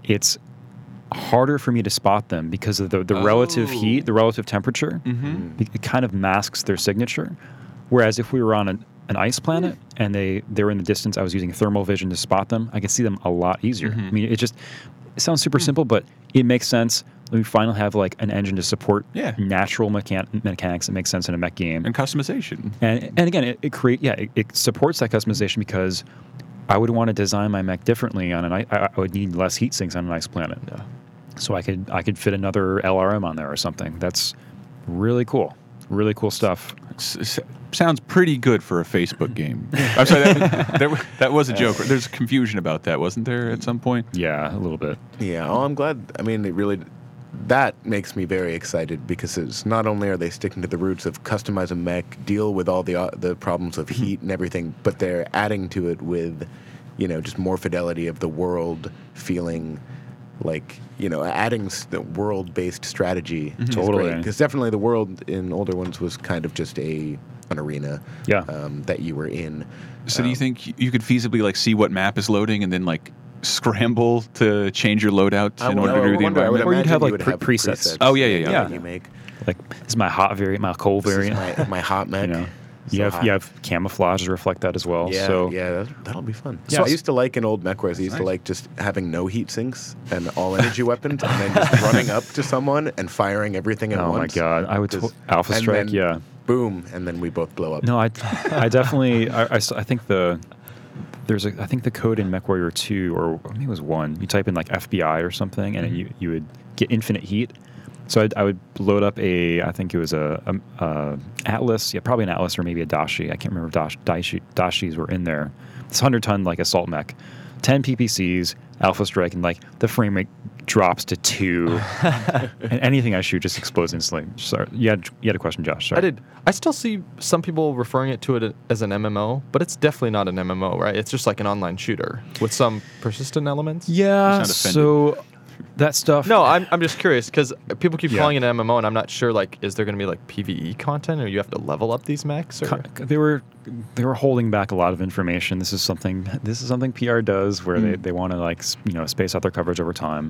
Speaker 1: it's harder for me to spot them because of the, the
Speaker 2: Oh.
Speaker 1: relative heat, the relative temperature.
Speaker 2: Mm-hmm.
Speaker 1: It, it kind of masks their signature. Whereas if we were on an, an ice planet and they, they were in the distance, I was using thermal vision to spot them, I could see them a lot easier.
Speaker 2: Mhm.
Speaker 1: I mean, it just it sounds super simple, but it makes sense. We finally have like an engine to support
Speaker 2: Yeah.
Speaker 1: natural mechan- mechanics that make sense in a mech game.
Speaker 2: And customization.
Speaker 1: And and again, it, it create yeah, it, it supports that customization because I would want to design my mech differently on an I, I would need less heat sinks on an ice planet.
Speaker 3: Yeah.
Speaker 1: So I could I could fit another L R M on there or something. That's really cool. Really cool stuff.
Speaker 2: S- s- sounds pretty good for a Facebook game. I'm sorry, that, there, that was a joke. There's confusion about that, wasn't there, at some point?
Speaker 1: Yeah, a little bit.
Speaker 4: Yeah, oh, I'm glad. I mean, it really, that makes me very excited because it's not only are they sticking to the roots of customize a mech, deal with all the uh, the problems of heat and everything, but they're adding to it with, you know, just more fidelity of the world feeling like, you know, adding s- the world-based strategy.
Speaker 1: Totally.
Speaker 4: Because definitely the world in older ones was kind of just a an arena
Speaker 1: Yeah.
Speaker 4: um, that you were in.
Speaker 2: So do you think you could feasibly like see what map is loading and then like scramble to change your loadout
Speaker 4: I
Speaker 2: in
Speaker 4: would-
Speaker 2: order
Speaker 4: I
Speaker 2: to do
Speaker 4: would
Speaker 2: the
Speaker 4: wonder- I would
Speaker 2: environment?
Speaker 1: Or you'd
Speaker 4: imagine
Speaker 1: have,
Speaker 4: you
Speaker 1: like,
Speaker 4: would
Speaker 1: pre- presets.
Speaker 2: Oh, yeah, yeah, yeah.
Speaker 4: that
Speaker 1: Yeah.
Speaker 4: you make.
Speaker 1: Like this is my hot variant, my cold
Speaker 4: This is
Speaker 1: variant.
Speaker 4: my, my hot mech.
Speaker 1: You know,
Speaker 4: So
Speaker 1: you have
Speaker 4: hot.
Speaker 1: you have camouflage to reflect that as well.
Speaker 4: Yeah,
Speaker 1: so
Speaker 4: yeah, that, that'll be fun.
Speaker 1: Yeah.
Speaker 4: So I used to like in old mech wars, I used to
Speaker 2: Nice.
Speaker 4: like just having no heat sinks and all energy weapons, and then just running up to someone and firing everything at
Speaker 1: oh my
Speaker 4: once.
Speaker 1: god, I would
Speaker 4: Just-
Speaker 1: to- Alpha
Speaker 4: and
Speaker 1: Strike.
Speaker 4: then
Speaker 1: Yeah.
Speaker 4: Boom, and then we both blow up.
Speaker 1: No, I, I definitely, I, I s- I think the, there's a, I think the code in MechWarrior two, or maybe it was one, you type in like F B I or something, and you, you would get infinite heat. So I'd, I would load up a, I think it was a, a, a Atlas, yeah, probably an Atlas or maybe a Dashi. I can't remember if Dash, Dashi, Dashis were in there. It's one hundred ton like assault mech, ten P P Cs, Alpha Strike, and like the frame rate drops to two, and anything I shoot just explodes instantly. Sorry, you had, you had a question, Josh. Sorry.
Speaker 3: I did. I still see some people referring it to it as an M M O, but it's definitely not an M M O, right? It's just like an online shooter with some persistent elements.
Speaker 1: Yeah,
Speaker 2: You sound
Speaker 1: so that stuff.
Speaker 3: No, I'm, I'm just curious because people keep
Speaker 1: Yeah.
Speaker 3: calling it an M M O, and I'm not sure. Like, is there going to be like PvE content, or you have to level up these mechs? Or?
Speaker 1: Co- they were they were holding back a lot of information. This is something this is something P R does where they, they want to like s- you know space out their coverage over time.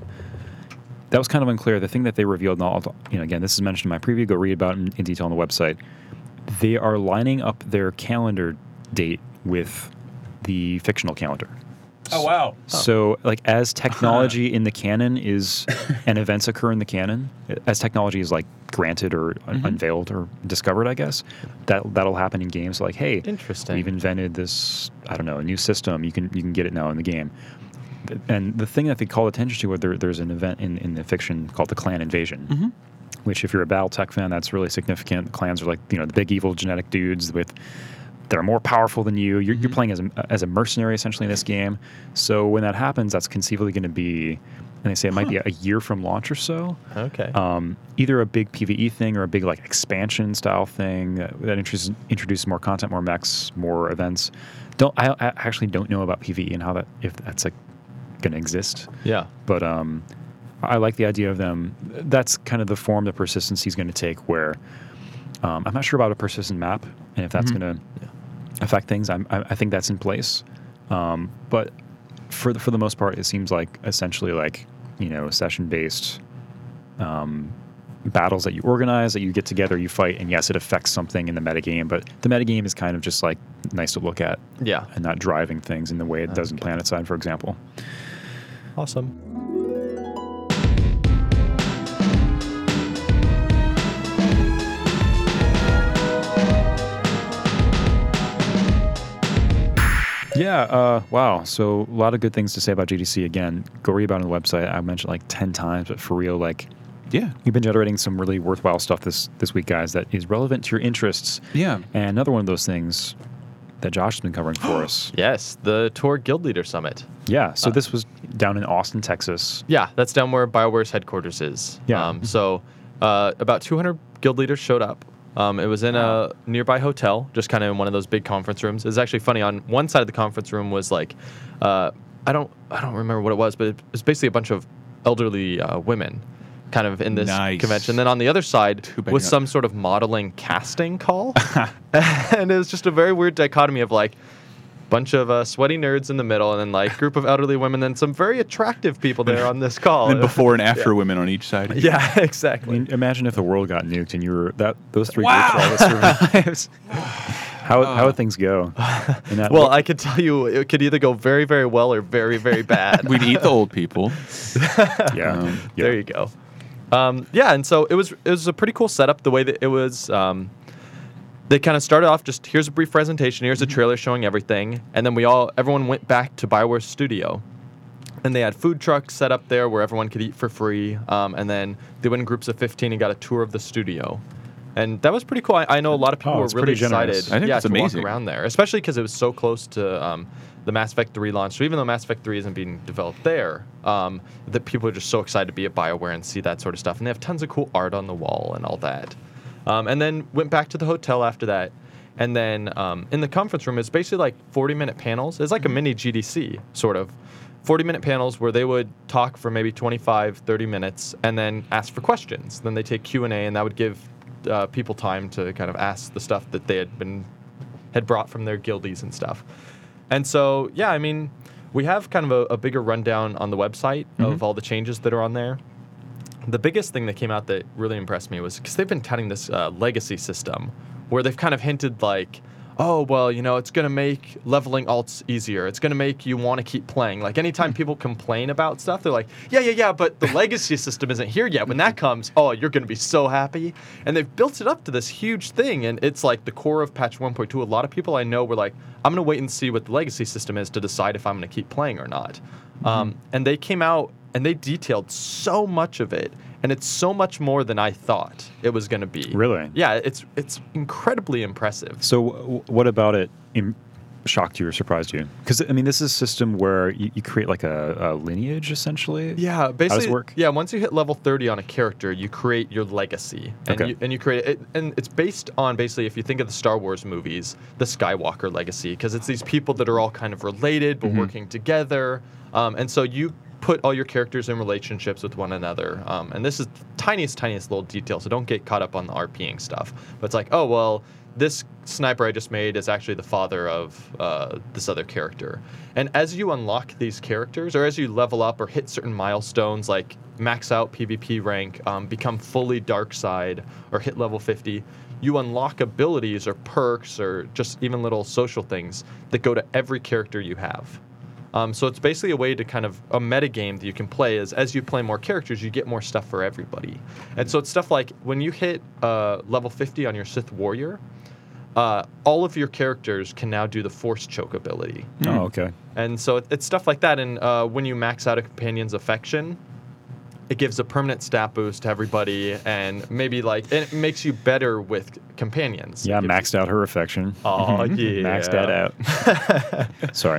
Speaker 1: That was kind of unclear. The thing that they revealed, and I'll, you know, again, this is mentioned in my preview. Go read about it in, in detail on the website. They are lining up their calendar date with the fictional calendar.
Speaker 2: Oh, wow.
Speaker 1: So, like, as technology in the canon is, and events occur in the canon, as technology is like granted or un- unveiled or discovered, I guess that that'll happen in games. Like, hey,
Speaker 3: Interesting.
Speaker 1: we've invented this, I don't know, a new system. You can you can get it now in the game. And the thing that they call attention to, there, there's an event in, in the fiction called the Clan Invasion, which, if you're a BattleTech fan, that's really significant. The clans are like, you know, the big evil genetic dudes with that are more powerful than you. You're, you're playing as a, as a mercenary essentially in this game. So when that happens, that's conceivably going to be, and they say it might be a year from launch or so.
Speaker 3: Okay.
Speaker 1: Um, either a big PvE thing or a big like expansion style thing that, that introduces, introduces more content, more mechs, more events. Don't I, I actually don't know about PvE and how that if that's like going to exist.
Speaker 3: yeah.
Speaker 1: But um, I like the idea of them. That's kind of the form that persistency is going to take. Where um, I'm not sure about a persistent map and if that's
Speaker 2: Mhm.
Speaker 1: going to affect things. I'm, I, I think that's in place. Um, but for the, for the most part, it seems like essentially like you know session based um, battles that you organize, that you get together, you fight, and yes, it affects something in the metagame. But the metagame is kind of just like nice to look at
Speaker 3: Yeah.
Speaker 1: and not driving things in the way it does in PlanetSide, for example.
Speaker 3: Awesome.
Speaker 1: Yeah, uh, wow. So a lot of good things to say about G D C. Again, go read about it on the website. I mentioned like ten times, but for real, like
Speaker 2: Yeah.
Speaker 1: we've been generating some really worthwhile stuff this this week, guys, that is relevant to your interests.
Speaker 2: Yeah.
Speaker 1: And another one of those things that Josh has been covering for us.
Speaker 3: Yes, the Tor Guild Leader Summit.
Speaker 1: Yeah, so
Speaker 3: Uh,
Speaker 1: this was down in Austin, Texas.
Speaker 3: Yeah, that's down where BioWare's headquarters is.
Speaker 1: Yeah.
Speaker 3: Um, so uh, about two hundred guild leaders showed up. Um, it was in a nearby hotel, just kind of in one of those big conference rooms. It's actually funny. On one side of the conference room was like, uh, I don't, I don't remember what it was, but it was basically a bunch of elderly uh, women, kind of in this
Speaker 2: Nice.
Speaker 3: convention. Then on the other side
Speaker 2: Too bad
Speaker 3: was
Speaker 2: you're not-
Speaker 3: some sort of modeling casting call, and it was just a very weird dichotomy of like, bunch of uh, sweaty nerds in the middle, and then like group of elderly women, and some very attractive people there on this call.
Speaker 2: And then before and after women on each side.
Speaker 3: Yeah,
Speaker 1: I
Speaker 3: exactly.
Speaker 1: mean, imagine if the world got nuked and you were that those three
Speaker 2: Wow.
Speaker 1: groups all that survives. how how would things go? And that,
Speaker 3: Well, I could tell you it could either go very, very well or very, very bad.
Speaker 2: We'd eat the old people.
Speaker 1: yeah,
Speaker 2: Um,
Speaker 1: yeah.
Speaker 3: There you go. Um, yeah, and so it was it was a pretty cool setup. The way that it was, um, they kind of started off just here's a brief presentation, here's a trailer showing everything, and then we all everyone went back to BioWare's studio, and they had food trucks set up there where everyone could eat for free, um, and then they went in groups of fifteen and got a tour of the studio. And that was pretty cool. I, I know a lot of people
Speaker 1: Oh,
Speaker 3: were
Speaker 1: it's
Speaker 3: really
Speaker 1: pretty generous.
Speaker 3: excited
Speaker 2: I think
Speaker 3: yeah,
Speaker 2: that's
Speaker 3: to
Speaker 2: amazing.
Speaker 3: walk around there, especially because it was so close to um, the Mass Effect three launch. So even though Mass Effect three isn't being developed there, um, that people are just so excited to be at BioWare and see that sort of stuff. And they have tons of cool art on the wall and all that. Um, and then went back to the hotel after that. And then um, in the conference room, it's basically like forty-minute panels. It's like a mini G D C, sort of. forty-minute panels where they would talk for maybe twenty-five, thirty minutes and then ask for questions. Then they take Q and A, and that would give uh, people time to kind of ask the stuff that they had been had brought from their guildies and stuff. And so, yeah, I mean, we have kind of a, a bigger rundown on the website
Speaker 1: Mm-hmm.
Speaker 3: of all the changes that are on there. The biggest thing that came out that really impressed me was because they've been touting this uh, legacy system where they've kind of hinted like, oh, well, you know, it's going to make leveling alts easier. It's going to make you want to keep playing. Like, anytime people complain about stuff, they're like, yeah, yeah, yeah, but the legacy system isn't here yet. When that comes, oh, you're going to be so happy. And they've built it up to this huge thing, and it's like the core of patch one point two. A lot of people I know were like, I'm going to wait and see what the legacy system is to decide if I'm going to keep playing or not. Mm-hmm. Um, and they came out, and they detailed so much of it. And it's so much more than I thought it was going to be.
Speaker 1: Really?
Speaker 3: Yeah, it's it's incredibly impressive.
Speaker 1: So, w- what about it im- shocked you or surprised you? Because I mean, this is a system where you, you create like a, a lineage, essentially.
Speaker 3: Yeah, basically.
Speaker 1: How does it work?
Speaker 3: Yeah, once you hit level thirty on a character, you create your legacy, and
Speaker 1: Okay.
Speaker 3: you and you create it, and it's based on basically if you think of the Star Wars movies, the Skywalker legacy, because it's these people that are all kind of related but
Speaker 1: Mhm.
Speaker 3: working together, um, and so you put all your characters in relationships with one another. Um, and this is tiniest, tiniest little detail, so don't get caught up on the RPing stuff. But it's like, oh, well, this sniper I just made is actually the father of uh, this other character. And as you unlock these characters, or as you level up or hit certain milestones, like max out PvP rank, um, become fully dark side, or hit level fifty, you unlock abilities or perks or just even little social things that go to every character you have. Um, so it's basically a way to kind of a meta game that you can play is as you play more characters, you get more stuff for everybody. And so it's stuff like when you hit uh, level fifty on your Sith Warrior, uh, all of your characters can now do the Force Choke ability.
Speaker 1: Oh, okay.
Speaker 3: And so it, it's stuff like that. And uh, when you max out a companion's affection, it gives a permanent stat boost to everybody, and maybe like and it makes you better with companions.
Speaker 1: Yeah,
Speaker 3: It gives
Speaker 1: maxed out her affection.
Speaker 3: Oh, yeah.
Speaker 1: Maxed that out. Sorry.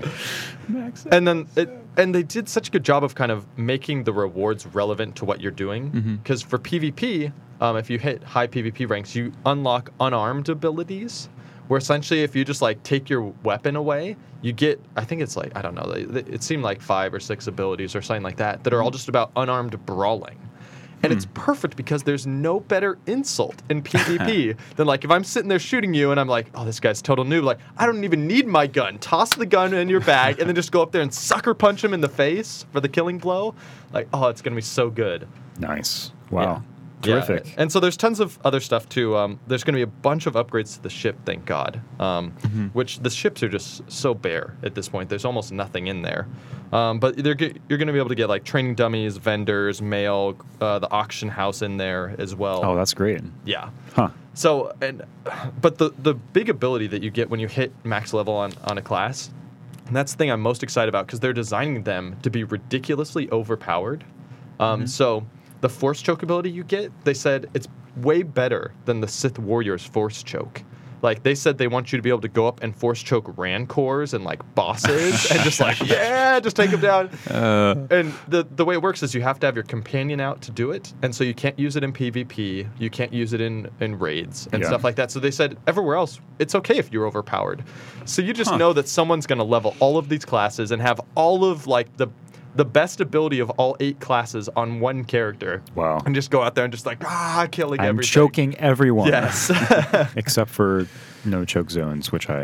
Speaker 3: And then it, and they did such a good job of kind of making the rewards relevant to what you're doing. Because for PvP, um, if you hit high PvP ranks, you unlock unarmed abilities, where essentially if you just like take your weapon away, you get, I think it's like, I don't know, it, it seemed like five or six abilities or something like that that are all just about unarmed brawling. And it's perfect because there's no better insult in PvP than like if I'm sitting there shooting you and I'm like, oh, this guy's total noob. Like, I don't even need my gun. Toss the gun in your bag and then just go up there and sucker punch him in the face for the killing blow. Like, oh, it's going to be so good.
Speaker 1: Nice. Wow.
Speaker 3: Yeah.
Speaker 1: Terrific.
Speaker 3: And so there's tons of other stuff too. Um, there's going to be a bunch of upgrades to the ship, thank God. Um,
Speaker 1: Mm-hmm.
Speaker 3: Which the ships are just so bare at this point. There's almost nothing in there. Um, but they're ge- you're going to be able to get like training dummies, vendors, mail, uh, the auction house in there as well.
Speaker 1: Oh, that's great.
Speaker 3: Yeah.
Speaker 1: Huh.
Speaker 3: So and but the the big ability that you get when you hit max level on, on a class, and that's the thing I'm most excited about because they're designing them to be ridiculously overpowered. Um, So the Force Choke ability you get, they said it's way better than the Sith Warrior's Force Choke. Like, they said they want you to be able to go up and Force Choke Rancors and, like, bosses and just, like, yeah, just take them down.
Speaker 2: Uh,
Speaker 3: And the the way it works is you have to have your companion out to do it. And so you can't use it in PvP. You can't use it in, in raids and
Speaker 1: Yeah.
Speaker 3: stuff like that. So they said everywhere else, it's okay if you're overpowered. So you just
Speaker 1: Huh.
Speaker 3: know that someone's going to level all of these classes and have all of, like, the the best ability of all eight classes on one character.
Speaker 1: Wow.
Speaker 3: And just go out there and just, like, ah, killing
Speaker 1: I'm
Speaker 3: everything.
Speaker 1: choking everyone.
Speaker 3: Yes.
Speaker 1: Except for no choke zones, which I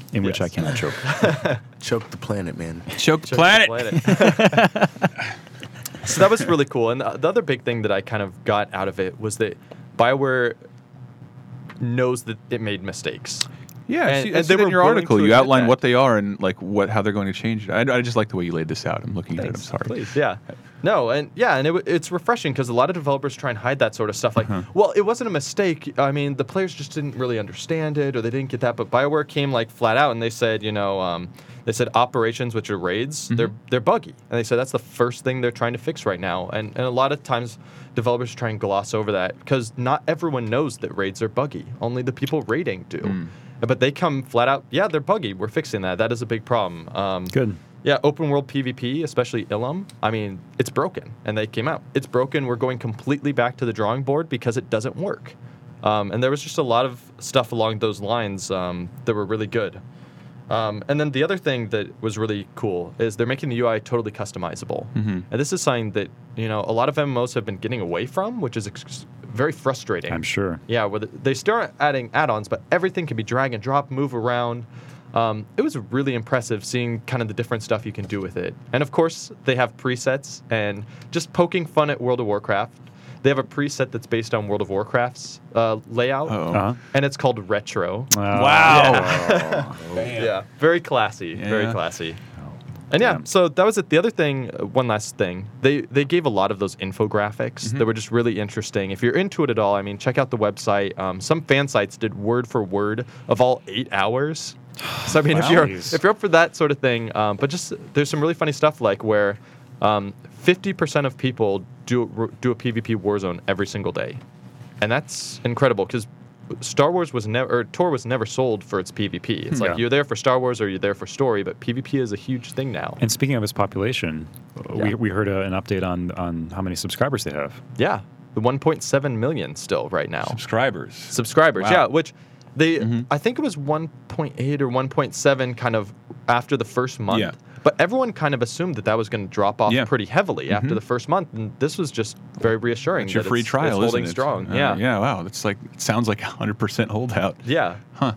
Speaker 1: in which
Speaker 3: Yes.
Speaker 1: I cannot choke.
Speaker 4: Choke the planet, man.
Speaker 2: Choke the
Speaker 3: Choke
Speaker 2: planet.
Speaker 3: the planet. So that was really cool. And the, the other big thing that I kind of got out of it was that BioWare knows that it made mistakes.
Speaker 2: Yeah,
Speaker 3: And-
Speaker 2: I see,
Speaker 3: and
Speaker 2: I
Speaker 3: they
Speaker 2: see that in
Speaker 3: were
Speaker 2: your
Speaker 3: willing
Speaker 2: article.
Speaker 3: to
Speaker 2: You
Speaker 3: admit
Speaker 2: outline
Speaker 3: that.
Speaker 2: what they are and like what how they're going to change it. I, I just like the way you laid this out. I'm looking at it. I'm
Speaker 3: Thanks.
Speaker 2: sorry.
Speaker 3: Please, yeah. No, and yeah, and it, w- it's refreshing because a lot of developers try and hide that sort of stuff. Like,
Speaker 2: Uh-huh.
Speaker 3: well, it wasn't a mistake. I mean, the players just didn't really understand it, or they didn't get that. But BioWare came like flat out, and they said, you know, um, they said operations, which are raids,
Speaker 2: Mm-hmm.
Speaker 3: they're they're buggy, and they said that's the first thing they're trying to fix right now. And and a lot of times, developers try and gloss over that because not everyone knows that raids are buggy. Only the people raiding do.
Speaker 2: Mm.
Speaker 3: But they come flat out, yeah, they're buggy. We're fixing that. That is a big problem. Um,
Speaker 1: Good.
Speaker 3: yeah, open world PvP, especially Ilum, I mean, it's broken. And they came out. It's broken. We're going completely back to the drawing board because it doesn't work. Um, and there was just a lot of stuff along those lines um, that were really good. Um, and then the other thing that was really cool is they're making the U I totally customizable.
Speaker 2: Mhm.
Speaker 3: And this is something that, you know, a lot of M M Os have been getting away from, which is ex- very frustrating.
Speaker 1: I'm sure.
Speaker 3: Yeah, where the- they start adding add-ons, but everything can be drag and drop, move around. Um, it was really impressive seeing kind of the different stuff you can do with it. And of course, they have presets and just poking fun at World of Warcraft. They have a preset that's based on World of Warcraft's uh, layout,
Speaker 2: Uh-oh.
Speaker 1: Uh-huh.
Speaker 3: and it's called Retro.
Speaker 2: Wow.
Speaker 3: Yeah, very classy, very
Speaker 2: Yeah.
Speaker 3: classy. And yeah,
Speaker 1: Damn.
Speaker 3: so that was it. The other thing, uh, one last thing, they they gave a lot of those infographics that were just really interesting. If you're into it at all, I mean, check out the website. Um, some fan sites did word for word of all eight hours. So I mean, if you're
Speaker 1: Wowies.
Speaker 3: if you're up for that sort of thing, um, but just there's some really funny stuff like where um, fifty percent of people do do a PvP Warzone every single day, and that's incredible because Star Wars was never, or Tor was never sold for its PvP. It's like
Speaker 1: Yeah.
Speaker 3: you're there for Star Wars or you're there for story, but PvP is a huge thing now.
Speaker 1: And speaking of its population, we,
Speaker 3: Yeah.
Speaker 1: we heard a, an update on, on how many subscribers they have.
Speaker 3: Yeah, the one point seven million still right now.
Speaker 2: Subscribers.
Speaker 3: Subscribers,
Speaker 2: Wow.
Speaker 3: yeah, which they,
Speaker 2: Mhm.
Speaker 3: I think it was one point eight or one point seven kind of after the first month.
Speaker 2: Yeah.
Speaker 3: But everyone kind of assumed that that was going to drop off
Speaker 2: Yeah.
Speaker 3: pretty heavily after
Speaker 2: Mhm.
Speaker 3: the first month, and this was just very reassuring.
Speaker 2: It's your
Speaker 3: that
Speaker 2: free
Speaker 3: it's,
Speaker 2: trial,
Speaker 3: it's holding
Speaker 2: isn't it?
Speaker 3: strong.
Speaker 2: Uh,
Speaker 3: yeah,
Speaker 2: Yeah. Wow. It's like it sounds like one hundred percent holdout.
Speaker 3: yeah.
Speaker 2: Huh.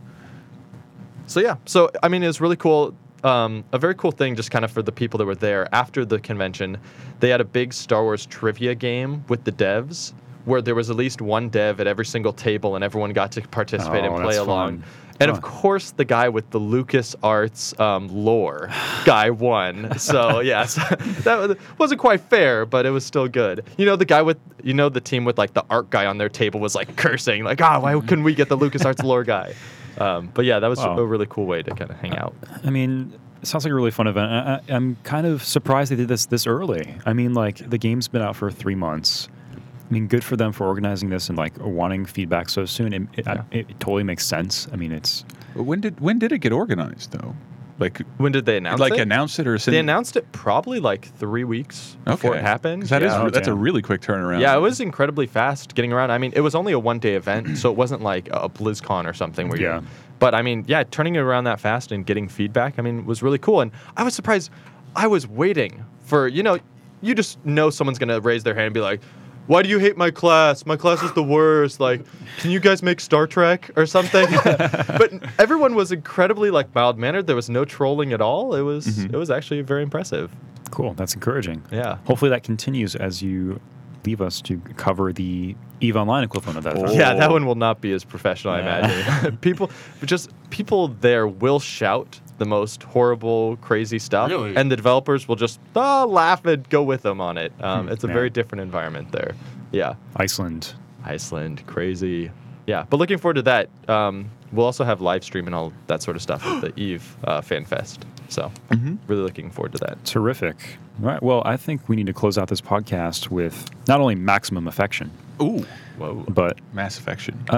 Speaker 3: So yeah, so I mean, it was really cool. Um, a very cool thing, just kind of for the people that were there after the convention, they had a big Star Wars trivia game with the devs, where there was at least one dev at every single table, and everyone got to participate
Speaker 1: Oh,
Speaker 3: and play
Speaker 1: that's
Speaker 3: along.
Speaker 1: fun.
Speaker 3: And
Speaker 1: Huh.
Speaker 3: of course, the guy with the LucasArts um, lore guy won. So yes, that was- wasn't quite fair, but it was still good. You know, the guy with, you know, the team with like the art guy on their table was like cursing, like, ah, why couldn't we get the LucasArts lore guy? Um, but yeah, that was
Speaker 1: Wow.
Speaker 3: a really cool way to kind of hang out.
Speaker 1: I mean, it sounds like a really fun event. I, I, I'm kind of surprised they did this this early. I mean, like, the game's been out for three months. I mean, good for them for organizing this and, like, wanting feedback so soon. It, it,
Speaker 3: Yeah.
Speaker 1: it, it totally makes sense. I mean, it's...
Speaker 2: When did when did it get organized though? Like
Speaker 3: When did they announce
Speaker 2: like
Speaker 3: it?
Speaker 2: announce it or send
Speaker 3: They announced it probably like three weeks before it happened.
Speaker 2: 'Cause That is
Speaker 3: yeah.
Speaker 1: Oh,
Speaker 2: that's a
Speaker 1: damn.
Speaker 2: really quick turnaround.
Speaker 3: Yeah, it was incredibly fast getting around. I mean, it was only a one-day event, so it wasn't like a BlizzCon or something where
Speaker 1: Yeah.
Speaker 3: you. But I mean, yeah, turning it around that fast and getting feedback, I mean, was really cool. And I was surprised. I was waiting for, you know, you just know someone's gonna raise their hand and be like, "Why do you hate my class? My class is the worst. Like, can you guys make Star Trek or something?" But everyone was incredibly like mild-mannered. There was no trolling at all. It was
Speaker 2: Mhm.
Speaker 3: it was actually very impressive.
Speaker 1: Cool. That's encouraging.
Speaker 3: Yeah.
Speaker 1: Hopefully that continues as you leave us to cover the EVE Online equivalent of that.
Speaker 2: Oh.
Speaker 1: event.
Speaker 3: Yeah, that one will not be as professional, I
Speaker 1: Yeah.
Speaker 3: imagine. people, just people there will shout the most horrible, crazy stuff,
Speaker 4: Really?
Speaker 3: and the developers will just ah, laugh and go with them on it. Um,
Speaker 1: Hmm,
Speaker 3: it's a
Speaker 1: yeah.
Speaker 3: very different environment there. Yeah,
Speaker 1: Iceland.
Speaker 3: Iceland, crazy. Yeah, but looking forward to that. Um, we'll also have live stream and all that sort of stuff at the EVE uh, Fan Fest. So,
Speaker 2: Mhm.
Speaker 3: really looking forward to that.
Speaker 1: Terrific. All right. Well, I think we need to close out this podcast with not only maximum affection,
Speaker 2: Ooh,
Speaker 3: Whoa.
Speaker 1: but
Speaker 2: Mass Affection.
Speaker 1: uh,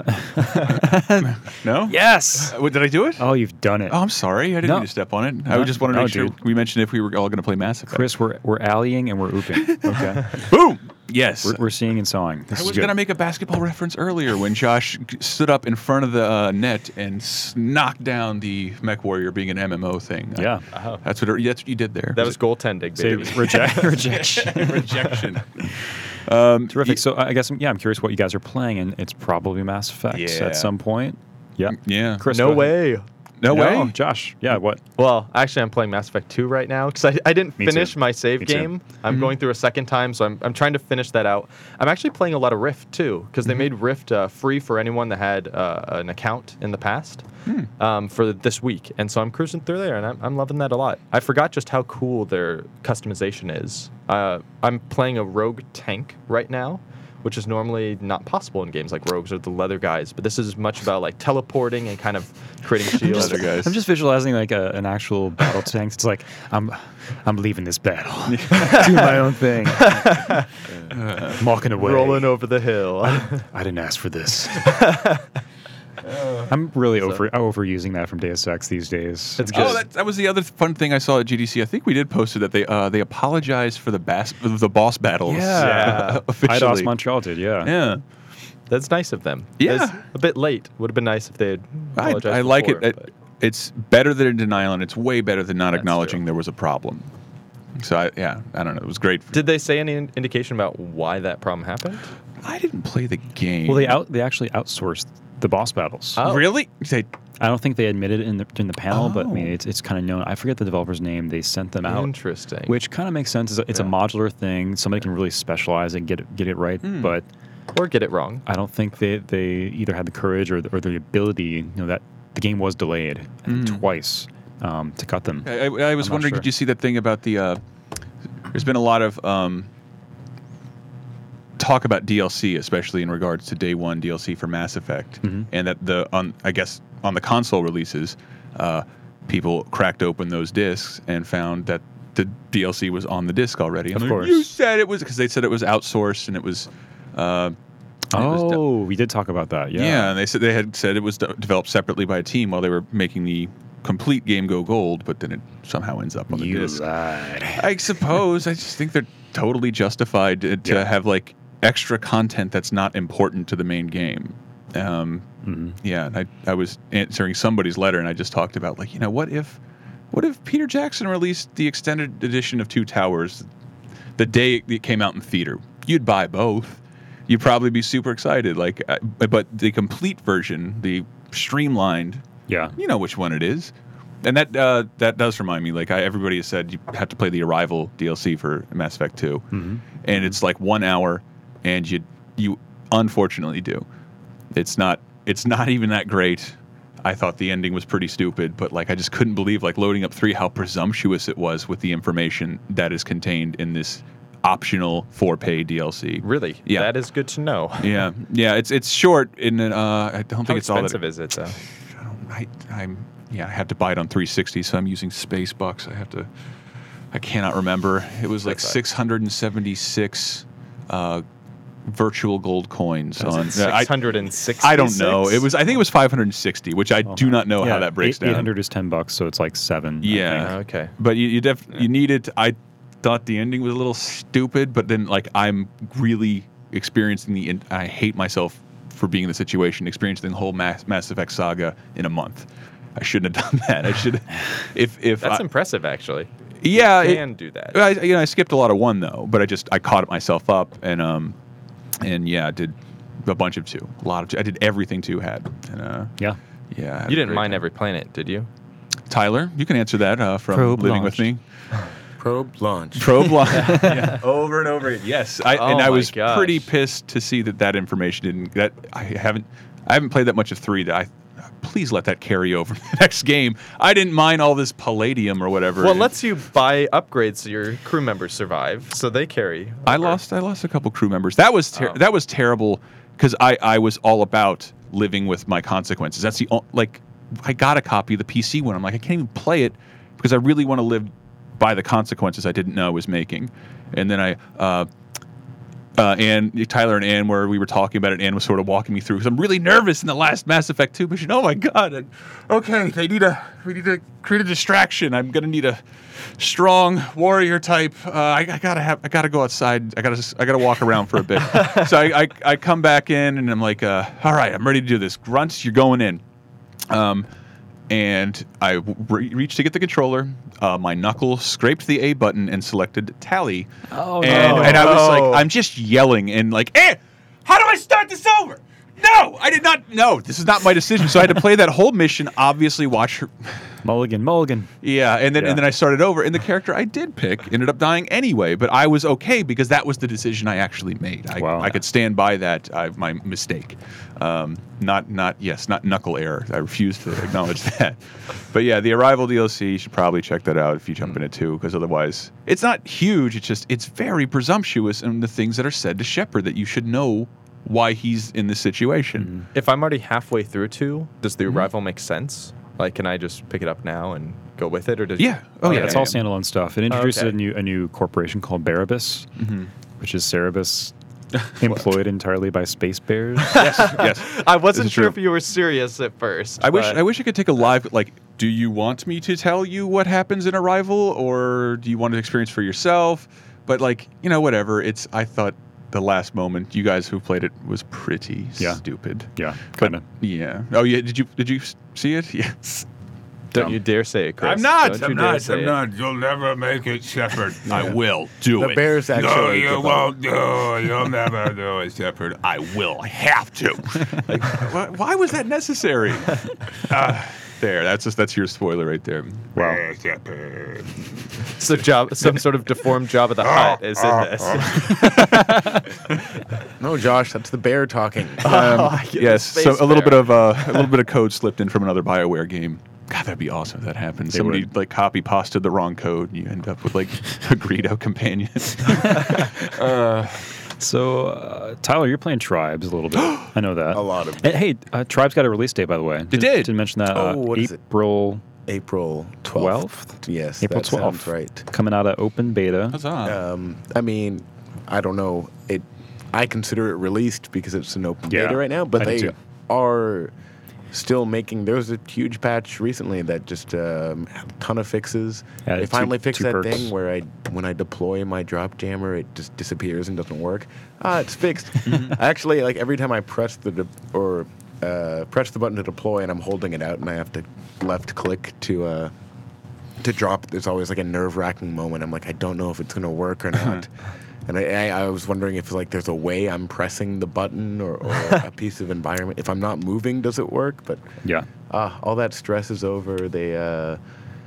Speaker 2: No.
Speaker 1: yes.
Speaker 2: Uh, what, did I do it?
Speaker 1: Oh, you've done it,
Speaker 2: Oh, I'm sorry. I didn't
Speaker 1: No.
Speaker 2: mean to step on it. I
Speaker 1: No,
Speaker 2: just wanted to
Speaker 1: no,
Speaker 2: make sure
Speaker 1: dude.
Speaker 2: we mentioned if we were all going to play Mass Effect.
Speaker 1: Chris. We're we're allying and we're ooping. Okay.
Speaker 2: Boom. Yes.
Speaker 1: we're, we're seeing and sawing. This
Speaker 2: I
Speaker 1: is
Speaker 2: was
Speaker 1: good.
Speaker 2: going to make a basketball reference earlier when Josh g- stood up in front of the uh, net and s- knocked down the Mech Warrior being an M M O thing.
Speaker 1: Yeah.
Speaker 3: Oh.
Speaker 2: That's what, it, that's what you did there.
Speaker 3: That was goaltending,
Speaker 1: Say
Speaker 3: baby.
Speaker 1: reject rejection.
Speaker 2: rejection. Um,
Speaker 1: Terrific. So I guess yeah, I'm curious what you guys are playing, and it's probably Mass Effect
Speaker 2: Yeah.
Speaker 1: at some point. Yeah.
Speaker 2: Yeah.
Speaker 1: Chris,
Speaker 3: No
Speaker 1: go ahead.
Speaker 3: way.
Speaker 2: No, way.
Speaker 1: Josh. Yeah, what?
Speaker 3: Well, actually, I'm playing Mass Effect two right now because I, I didn't
Speaker 1: Me
Speaker 3: finish
Speaker 1: too.
Speaker 3: my save
Speaker 1: Me too.
Speaker 3: game. I'm going through a second time, so I'm, I'm trying to finish that out. I'm actually playing a lot of Rift too because they made Rift uh, free for anyone that had uh, an account in the past um, for this week. And so I'm cruising through there, and I'm, I'm loving that a lot. I forgot just how cool their customization is. Uh, I'm playing a rogue tank right now, which is normally not possible in games like Rogues or the Leather Guys. But this is much about like teleporting and kind of creating shields.
Speaker 2: Leather Guys.
Speaker 1: I'm just visualizing like a, an actual battle tank. It's like I'm, I'm leaving this battle, doing my own thing, walking away.
Speaker 3: Rolling over the hill.
Speaker 1: I didn't ask for this. I'm really over overusing that from Deus Ex these days.
Speaker 3: It's good.
Speaker 2: Oh, that, that was the other fun thing I saw at G D C. I think we did post it that they uh, they apologized for the bas- the boss battles.
Speaker 3: Yeah.
Speaker 2: officially.
Speaker 1: Eidos Montreal did, yeah.
Speaker 2: Yeah.
Speaker 3: That's nice of them.
Speaker 2: Yeah.
Speaker 3: It's a bit late. Would have been nice if they had
Speaker 2: I,
Speaker 3: apologized
Speaker 2: I like
Speaker 3: before,
Speaker 2: it.
Speaker 3: but-
Speaker 2: it. It's better than in denial, and it's way better than not
Speaker 3: That's
Speaker 2: acknowledging
Speaker 3: true.
Speaker 2: there was a problem. So I, yeah, I don't know. It was great. For,
Speaker 3: Did they say any in- indication about why that problem happened?
Speaker 2: I didn't play the game.
Speaker 1: Well, they out they actually outsourced the boss battles.
Speaker 3: Oh.
Speaker 2: really? They,
Speaker 1: I don't think they admitted it in the in the panel, but I mean
Speaker 2: Oh.
Speaker 1: it's it's kind of known. I forget the developer's name. They sent them out,
Speaker 3: Interesting.
Speaker 1: which kind of makes sense. It's a, it's
Speaker 3: Yeah.
Speaker 1: a modular thing. Somebody can really specialize and get it, get it right,
Speaker 2: Hmm.
Speaker 1: but
Speaker 3: or get it wrong.
Speaker 1: I don't think they, they either had the courage or the, or the ability. You know that the game was delayed I think,
Speaker 2: Mm.
Speaker 1: twice um, to cut them.
Speaker 2: I, I was
Speaker 1: I'm not
Speaker 2: wondering,
Speaker 1: sure.
Speaker 2: did you see that thing about the? Uh, there's been a lot of um, talk about D L C, especially in regards to day one D L C for Mass Effect,
Speaker 1: Mhm.
Speaker 2: and that the on I guess on the console releases, uh, people cracked open those discs and found that the D L C was on the disc already.
Speaker 1: Of
Speaker 2: And they're,
Speaker 1: course.
Speaker 2: you said it was because they said it was outsourced and it was. Uh, it was de-
Speaker 1: Oh, we did talk about that. Yeah.
Speaker 2: yeah, and they said they had said it was de- developed separately by a team while they were making the complete game go gold, but then it somehow ends up on the
Speaker 1: You
Speaker 2: disc.
Speaker 1: lied.
Speaker 2: I suppose. I just think they're totally justified to, to
Speaker 1: Yeah.
Speaker 2: have like extra content that's not important to the main game. Um,
Speaker 1: Mhm.
Speaker 2: Yeah, and I I was answering somebody's letter, and I just talked about like you know what if what if Peter Jackson released the extended edition of Two Towers the day it came out in theater? You'd buy both. You'd probably be super excited. Like, uh, but the complete version, the streamlined,
Speaker 1: Yeah.
Speaker 2: you know which one it is. And that uh, that does remind me, like I, everybody has said, you have to play the Arrival D L C for Mass Effect two,
Speaker 1: Mhm.
Speaker 2: and it's like one hour, and you you unfortunately do. It's not it's not even that great. I thought the ending was pretty stupid, but like I just couldn't believe like loading up three how presumptuous it was with the information that is contained in this optional four pay D L C.
Speaker 3: Really?
Speaker 2: Yeah.
Speaker 3: That is good to know.
Speaker 2: Yeah, yeah. It's it's short, and uh, I don't
Speaker 3: How
Speaker 2: think it's all that.
Speaker 3: expensive is it, though?
Speaker 2: I don't, I, I'm yeah, I had to buy it on three sixty, so I'm using Space Bucks. I have to. I cannot remember. It was like
Speaker 3: That's all right.
Speaker 2: six hundred and seventy-six uh, virtual gold coins on. I,
Speaker 3: six hundred sixty.
Speaker 2: I don't know. It was. I think it was five hundred and sixty, which I do not know how that breaks
Speaker 1: eight,
Speaker 2: down.
Speaker 1: eight hundred is ten bucks, so it's like seven. I
Speaker 2: Yeah.
Speaker 1: think.
Speaker 3: Okay.
Speaker 2: But you you, def- you needed. I thought the ending was a little stupid, but then like I'm really experiencing the. In- I hate myself for being in the situation, experiencing the whole Mass, Mass Effect saga in a month. I shouldn't have done that. I should. If if
Speaker 3: That's
Speaker 2: I,
Speaker 3: impressive, actually.
Speaker 2: yeah,
Speaker 3: You
Speaker 2: it-
Speaker 3: can do that.
Speaker 2: I, you know, I skipped a lot of one though, but I just I caught myself up and um and yeah, did a bunch of two, a lot of two. I did everything two had, and uh
Speaker 1: Yeah.
Speaker 2: yeah. I had
Speaker 3: You
Speaker 2: a
Speaker 3: didn't
Speaker 2: great
Speaker 3: mind
Speaker 2: time.
Speaker 3: every planet, did you?
Speaker 2: Tyler, you can answer that uh, from
Speaker 1: Probe
Speaker 2: living
Speaker 1: launched.
Speaker 2: with me.
Speaker 4: Probe launch.
Speaker 2: Probe line. yeah. Over and over again. Yes, I,
Speaker 3: Oh
Speaker 2: and I
Speaker 3: my
Speaker 2: was
Speaker 3: gosh.
Speaker 2: pretty pissed to see that that information didn't. That I haven't. I haven't played that much of three. That I. Please let that carry over to the next game. I didn't mind all this palladium or whatever.
Speaker 3: Well,
Speaker 2: it-
Speaker 3: it lets you buy upgrades so your crew members survive, so they carry.
Speaker 2: I
Speaker 3: over.
Speaker 2: lost. I lost a couple crew members. That was ter-
Speaker 3: Oh.
Speaker 2: that was terrible because I I was all about living with my consequences. That's the o- like I got a copy of the P C one. I'm like I can't even play it because I really want to live by the consequences I didn't know I was making. And then I. Uh, Uh, and Tyler and Ann, where we were talking about it, Ann was sort of walking me through because I'm really nervous in the last Mass Effect two mission. Oh my god! And, okay, they need a we need to create a distraction. I'm gonna need a strong warrior type. Uh, I, I gotta have I gotta go outside. I gotta I gotta walk around for a bit. So I, I I come back in and I'm like, uh, all right, I'm ready to do this. Grunts, you're going in. Um, and I re- reached to get the controller. Uh, my knuckle scraped the A button and selected tally.
Speaker 1: Oh,
Speaker 2: and,
Speaker 1: no.
Speaker 2: and I was
Speaker 3: No.
Speaker 2: like, I'm just yelling and like, eh, how do I start this over? No, I did not. no, this is not my decision. So I had to play that whole mission. Obviously, watch her.
Speaker 1: Mulligan, Mulligan.
Speaker 2: Yeah, and then
Speaker 1: Yeah.
Speaker 2: and then I started over, and the character I did pick ended up dying anyway. But I was okay because that was the decision I actually made. I,
Speaker 1: Wow.
Speaker 2: I could stand by that. I, my mistake. Um, not not yes, not knuckle error. I refuse to acknowledge that. But yeah, the Arrival D L C. You should probably check that out if you jump in it too, because otherwise, it's not huge. It's just it's very presumptuous in the things that are said to Shepard that you should know why he's in this situation.
Speaker 3: If I'm already halfway through two, does the Arrival make sense? Like, can I just pick it up now and go with it, or does
Speaker 2: Yeah. Oh, yeah.
Speaker 1: It's
Speaker 2: yeah,
Speaker 1: all
Speaker 2: yeah.
Speaker 1: standalone stuff. It introduces
Speaker 3: okay.
Speaker 1: a new a new corporation called Barabas,
Speaker 2: Mm-hmm.
Speaker 1: which is Cerebus employed entirely by space bears.
Speaker 2: Yes, yes.
Speaker 3: I wasn't
Speaker 2: This is
Speaker 3: sure
Speaker 2: true.
Speaker 3: if you were serious at first.
Speaker 2: I wish
Speaker 3: but-
Speaker 2: I wish I could take a live like. Do you want me to tell you what happens in Arrival, or do you want to experience for yourself? But like you know, whatever. It's I thought the last moment you guys who played it was pretty
Speaker 1: Yeah.
Speaker 2: stupid.
Speaker 1: Yeah, kind of.
Speaker 2: Yeah. Oh yeah. Did you did you s- see it? Yes.
Speaker 3: Don't
Speaker 1: dumb.
Speaker 3: you dare say it, Chris.
Speaker 2: I'm not.
Speaker 3: Don't
Speaker 2: I'm
Speaker 3: you dare
Speaker 5: Not,
Speaker 3: say
Speaker 5: I'm
Speaker 3: it.
Speaker 5: not. You'll never make it, Shepard.
Speaker 2: I will do
Speaker 4: The
Speaker 2: it.
Speaker 4: Bears actually.
Speaker 5: No, you
Speaker 4: developed-
Speaker 5: won't do. You'll never do it, Shepard.
Speaker 2: I will. I have to. like, why, why was that necessary? Ah, there. That's just that's your spoiler right there.
Speaker 1: Wow.
Speaker 5: Eh, Shepard.
Speaker 3: So job, some sort of deformed Jabba the Hutt is in this.
Speaker 4: No, Josh, that's the bear talking.
Speaker 2: Um,
Speaker 3: get
Speaker 2: yes,
Speaker 3: the
Speaker 2: so
Speaker 3: space
Speaker 2: a little
Speaker 3: bear.
Speaker 2: bit of uh, a little bit of code slipped in from another BioWare game. God, that'd be awesome if that happened.
Speaker 1: They
Speaker 2: Somebody
Speaker 1: would.
Speaker 2: like copy pasted the wrong code, and you end up with like a Greedo companion.
Speaker 1: So, uh, Tyler, you're playing Tribes a little bit. I know that.
Speaker 4: A lot of
Speaker 1: Hey, hey, uh, Tribes got a release date, by the way. It
Speaker 2: did?
Speaker 1: Didn't mention that.
Speaker 4: Oh,
Speaker 1: uh,
Speaker 4: what is it?
Speaker 1: April
Speaker 4: April twelfth.
Speaker 1: twelfth?
Speaker 4: Yes,
Speaker 1: April
Speaker 4: that
Speaker 1: twelfth.
Speaker 4: sounds right.
Speaker 1: Coming out of open beta.
Speaker 2: Huzzah.
Speaker 4: Um, I mean, I don't know. It. I consider it released because it's an open
Speaker 1: Yeah,
Speaker 4: beta right now, but
Speaker 1: I do
Speaker 4: they
Speaker 1: too.
Speaker 4: are still making. There was a huge patch recently that just um, had a ton of fixes.
Speaker 1: Added
Speaker 4: They
Speaker 1: two-
Speaker 4: finally fixed
Speaker 1: two
Speaker 4: that
Speaker 1: perks.
Speaker 4: thing where I, when I deploy my drop jammer, it just disappears and doesn't work. Ah, it's fixed. Actually, like every time I press the de- or uh, press the button to deploy, and I'm holding it out, and I have to left click to. Uh, to drop, there's always like a nerve-wracking moment. I'm like, I don't know if it's gonna work or not. And I, I, I was wondering if like there's a way I'm pressing the button or, or a piece of environment. If I'm not moving, does it work? But
Speaker 1: Yeah.
Speaker 4: uh, all that stress is over. They, uh, uh,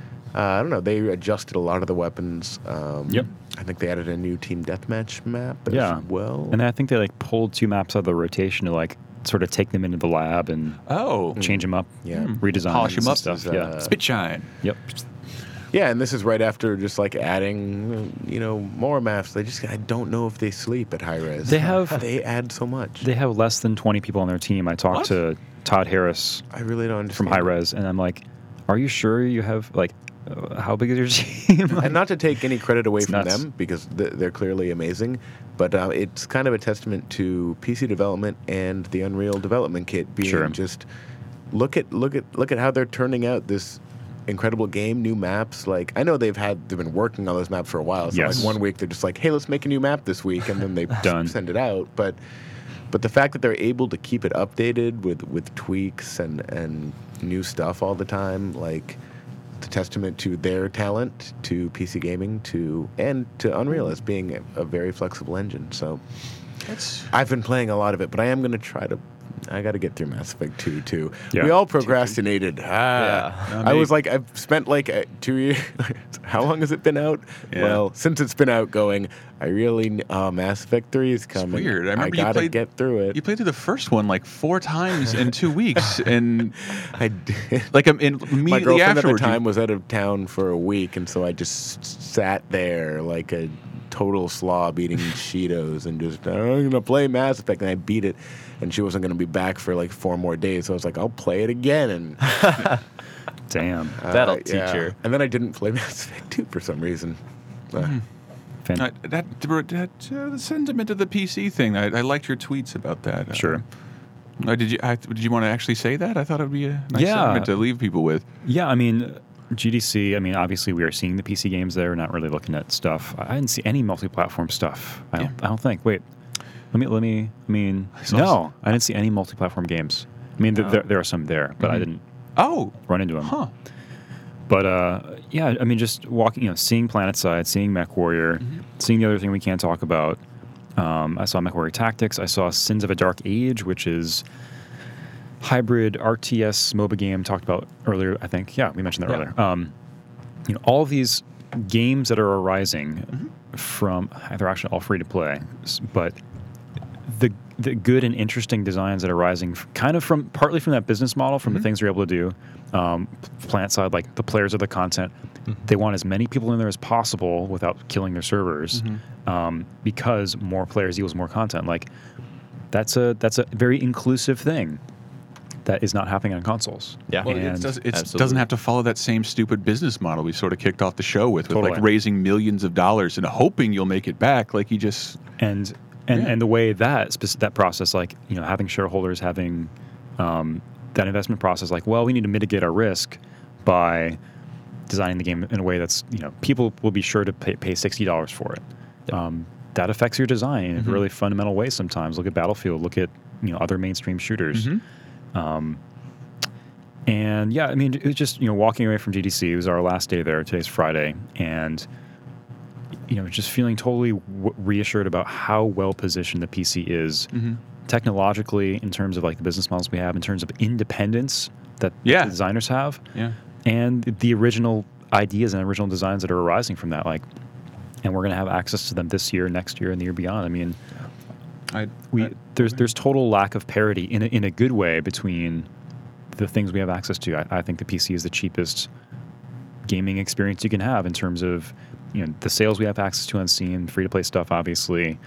Speaker 4: I don't know. They adjusted a lot of the weapons. Um,
Speaker 1: Yep.
Speaker 4: I think they added a new team deathmatch map
Speaker 1: Yeah.
Speaker 4: as well.
Speaker 1: And I think they like pulled two maps out of the rotation to like sort of take them into the lab and
Speaker 2: oh,
Speaker 1: change them up,
Speaker 4: Yeah.
Speaker 1: redesign
Speaker 2: Polish
Speaker 1: them
Speaker 2: 'em
Speaker 1: and
Speaker 2: up.
Speaker 1: stuff.
Speaker 4: This is,
Speaker 1: yeah.
Speaker 4: uh,
Speaker 2: Spitshine.
Speaker 1: Yep.
Speaker 4: Yeah, and this is right after just like adding, you know, more maps. They just, I don't know if they sleep at high res.
Speaker 1: They have-
Speaker 4: they add so much.
Speaker 1: They have less than twenty people on their team. I talked
Speaker 2: What?
Speaker 1: to Todd Harris
Speaker 4: I really don't
Speaker 1: from
Speaker 4: understand.
Speaker 1: High
Speaker 4: it.
Speaker 1: Res, and I'm like, "Are you sure you have like, uh, how big is your team?"
Speaker 4: And not to take any credit away
Speaker 1: It's
Speaker 4: from
Speaker 1: nuts.
Speaker 4: them because th- they're clearly amazing, but uh, it's kind of a testament to P C development and the Unreal Development Kit being
Speaker 1: Sure.
Speaker 4: just look at look at look at how they're turning out this incredible game, new maps. Like I know they've had they've been working on those maps for a while. So
Speaker 1: Yes.
Speaker 4: like one week they're just like, hey, let's make a new map this week, and then they
Speaker 1: Done.
Speaker 4: send it out. But but the fact that they're able to keep it updated with with tweaks and and new stuff all the time, like. It's a testament to their talent, to P C gaming, to and to Unreal as being a, a very flexible engine. So
Speaker 2: That's
Speaker 4: I've been playing a lot of it, but I am going to try to. I got to get through Mass Effect two too.
Speaker 1: Yeah.
Speaker 4: We all procrastinated. Ah.
Speaker 3: Yeah.
Speaker 4: I was like, I've spent like uh, two years. How long has it been out?
Speaker 2: Yeah.
Speaker 4: Well, since it's been out, going. I really. n- Uh, Mass Effect three is coming.
Speaker 2: weird. I remember you
Speaker 4: gotta
Speaker 2: played-
Speaker 4: get through it.
Speaker 2: you played through the first one like four times in two weeks, and
Speaker 4: I did.
Speaker 2: like um, in,
Speaker 4: My
Speaker 2: immediately
Speaker 4: girlfriend at the
Speaker 2: afterwards. you-
Speaker 4: time was out of town for a week, and so I just s- sat there like a total slob eating Cheetos and just, I'm gonna play Mass Effect, and I beat it, and she wasn't gonna be back for like four more days, so I was like, I'll play it again, and
Speaker 1: Damn.
Speaker 4: uh,
Speaker 3: That'll
Speaker 4: yeah.
Speaker 3: teach her.
Speaker 4: And then I didn't play Mass Effect two for some reason. Uh,
Speaker 1: Fan-
Speaker 2: Uh, that that uh, the sentiment of the P C thing. I, I liked your tweets about that. Uh,
Speaker 1: Sure.
Speaker 2: Uh, did you I, did you want to actually say that? I thought it would be a nice
Speaker 1: Yeah.
Speaker 2: sentiment to leave people with.
Speaker 1: Yeah, I mean, G D C, I mean, obviously we are seeing the P C games there, not really looking at stuff. I didn't see any multi-platform stuff. I don't, I don't think. Wait, let me, let me, I mean,
Speaker 2: saw
Speaker 1: no, I didn't see any multi-platform games. I mean, th-
Speaker 2: Oh.
Speaker 1: there, there are some there, but I
Speaker 2: Mhm.
Speaker 1: didn't
Speaker 2: Oh,
Speaker 1: run into them.
Speaker 2: huh.
Speaker 1: But uh, yeah, I mean, just walking, you know, seeing PlanetSide, seeing MechWarrior, seeing the other thing we can't talk about. Um, I saw MechWarrior Tactics. I saw Sins of a Dark Age, which is hybrid R T S MOBA game talked about earlier. I think yeah, we mentioned that
Speaker 3: Yeah.
Speaker 1: earlier. Um, you know, all of these games that are arising
Speaker 3: Mm-hmm.
Speaker 1: from they're actually all free to play, s- but the the good and interesting designs that are arising f- kind of from partly from that business model, from
Speaker 3: Mm-hmm.
Speaker 1: the things they're able to do. Um, plant side, like the players of the content,
Speaker 3: Mm-hmm.
Speaker 1: they want as many people in there as possible without killing their servers,
Speaker 3: Mm-hmm.
Speaker 1: um, because more players equals more content. Like that's a that's a very inclusive thing that is not happening on consoles.
Speaker 3: Yeah.
Speaker 2: Well, it,
Speaker 1: And-
Speaker 2: does, it
Speaker 3: Absolutely.
Speaker 2: doesn't have to follow that same stupid business model we sort of kicked off the show with, with like
Speaker 1: Totally.
Speaker 2: raising millions of dollars and hoping you'll make it back. Like you just,
Speaker 1: and and
Speaker 2: Yeah.
Speaker 1: and the way that spec- that process, like you know, having shareholders, having um, that investment process, like, well, we need to mitigate our risk by designing the game in a way that's, you know, people will be sure to pay, pay sixty dollars for it.
Speaker 3: Yeah.
Speaker 1: Um, that affects your design in
Speaker 2: Mhm.
Speaker 1: really fundamental ways. Sometimes look at Battlefield, look at you know other mainstream shooters.
Speaker 2: Mhm.
Speaker 1: Um, and yeah, I mean, it was just, you know, walking away from G D C. It was our last day there. Today's Friday. And, you know, just feeling totally w- reassured about how well positioned the P C is
Speaker 2: Mhm.
Speaker 1: technologically, in terms of like the business models we have, in terms of independence that
Speaker 2: Yeah.
Speaker 1: the designers have,
Speaker 2: yeah.
Speaker 1: and the original ideas and original designs that are arising from that. Like, and we're going to have access to them this year, next year, and the year beyond. I mean,
Speaker 2: I,
Speaker 1: we
Speaker 2: I-
Speaker 1: there's there's total lack of parity in a, in a good way between the things we have access to. I, I think the P C is the cheapest gaming experience you can have in terms of, you know, the sales we have access to on Steam, free to play stuff, obviously.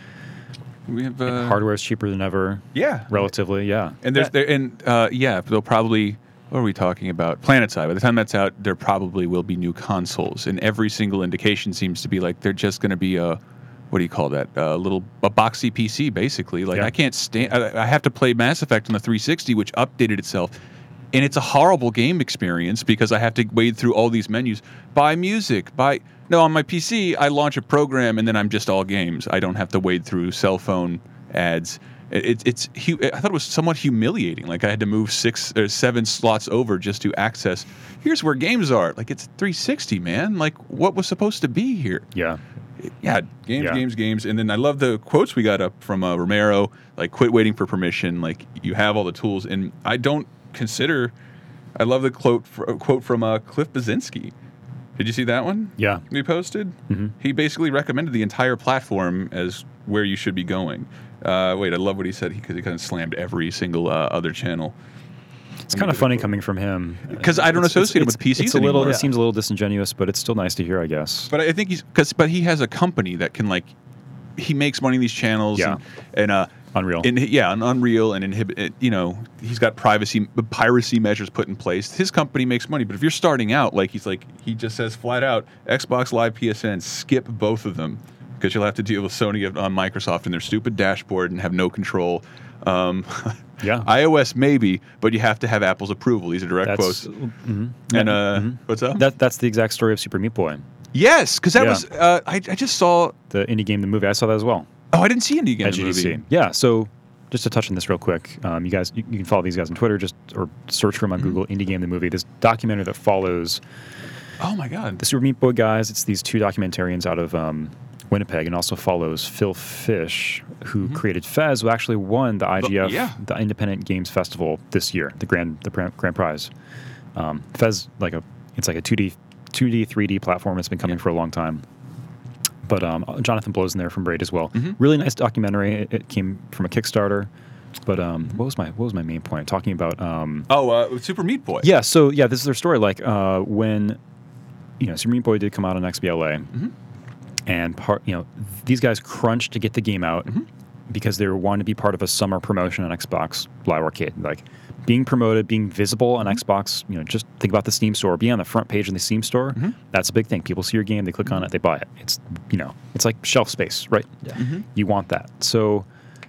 Speaker 2: we have uh,
Speaker 1: Hardware is cheaper than ever,
Speaker 2: Yeah.
Speaker 1: relatively. Yeah,
Speaker 2: And there's there and uh, yeah, they'll probably. What are we talking about? PlanetSide. By the time that's out, there probably will be new consoles, and every single indication seems to be like they're just going to be a, what do you call that? A little a boxy P C, basically. Like
Speaker 1: Yeah.
Speaker 2: I can't stand. I, I have to play Mass Effect on the three sixty, which updated itself, and it's a horrible game experience because I have to wade through all these menus. Buy music. Buy no on my P C. I launch a program, and then I'm just all games. I don't have to wade through cell phone ads. It, it's hu- I thought it was somewhat humiliating. Like I had to move six or seven slots over just to access. Here's where games are. Like it's three sixty, man. Like what was supposed to be here?
Speaker 1: yeah,
Speaker 2: Yeah, games,
Speaker 1: Yeah.
Speaker 2: games, games. And then I love the quotes we got up from uh, Romero. Like quit waiting for permission. Like you have all the tools. And I don't consider. I love the quote fr- quote from uh, Cliff Basinski. Did you see that one?
Speaker 1: yeah.
Speaker 2: We posted.
Speaker 1: Mhm.
Speaker 2: He basically recommended the entire platform as where you should be going. Uh, wait, I love what he said because he kind of slammed every single uh, other channel.
Speaker 1: It's kind of funny coming from him
Speaker 2: 'Cause I don't
Speaker 1: It's-
Speaker 2: associate him
Speaker 1: it's-
Speaker 2: with P Cs
Speaker 1: It's a little.
Speaker 2: anymore.
Speaker 1: It seems a little disingenuous, but it's still nice to hear, I guess.
Speaker 2: But I think he's because but he has a company that can like he makes money in these channels.
Speaker 1: Yeah.
Speaker 2: and, and uh,
Speaker 1: Unreal.
Speaker 2: in, yeah, on Unreal and inhibit. it- You know, he's got privacy piracy measures put in place. His company makes money, but if you're starting out, like he's like he just says flat out, Xbox Live, P S N, skip both of them because you'll have to deal with Sony on Microsoft and their stupid dashboard and have no control. Um,
Speaker 1: Yeah.
Speaker 2: iOS maybe, but you have to have Apple's approval. These are direct
Speaker 1: That's
Speaker 2: quotes.
Speaker 1: mhm.
Speaker 2: And uh,
Speaker 1: Mhm.
Speaker 2: what's up?
Speaker 1: that. That's the exact story of Super Meat Boy,
Speaker 2: yes, because that
Speaker 1: Yeah.
Speaker 2: was uh, I, I just saw.
Speaker 1: the indie game, the movie. I saw that as well.
Speaker 2: Oh, I didn't see Indie Game
Speaker 1: At
Speaker 2: the
Speaker 1: G D C.
Speaker 2: movie.
Speaker 1: Yeah. So just to touch on this real quick, um, you guys, you, you can follow these guys on Twitter, just or search for them on
Speaker 2: Mm-hmm.
Speaker 1: Google. Indie Game, the movie. This documentary that follows
Speaker 2: Oh my God.
Speaker 1: the Super Meat Boy guys. It's these two documentarians out of um, Winnipeg, and also follows Phil Fish, who created Fez, who actually won the I G F,
Speaker 2: Mm-hmm. yeah.
Speaker 1: the Independent Games Festival this year, the grand, the grand grand prize. Um, Fez, like a, it's like a two D, two D, three D platform. It's been coming
Speaker 2: Yeah.
Speaker 1: for a long time. But um, Jonathan Blow's in there from Braid as well.
Speaker 2: Mhm.
Speaker 1: Really nice documentary. It, it came from a Kickstarter. But um, what was my what was my main point? Talking about um,
Speaker 2: Oh, uh, Super Meat Boy.
Speaker 1: yeah. So yeah, this is their story. Like uh, when you know Super Meat Boy did come out on X B L A, and part you know these guys crunched to get the game out because they were wanting to be part of a summer promotion on Xbox Live Arcade. Like being promoted, being visible on Xbox. You know, just think about the Steam store. Being on the front page of the Steam store. That's a big thing. People see your game, they click on it, they buy it. It's you know, it's like shelf space, right?
Speaker 3: Yeah.
Speaker 1: You want that. So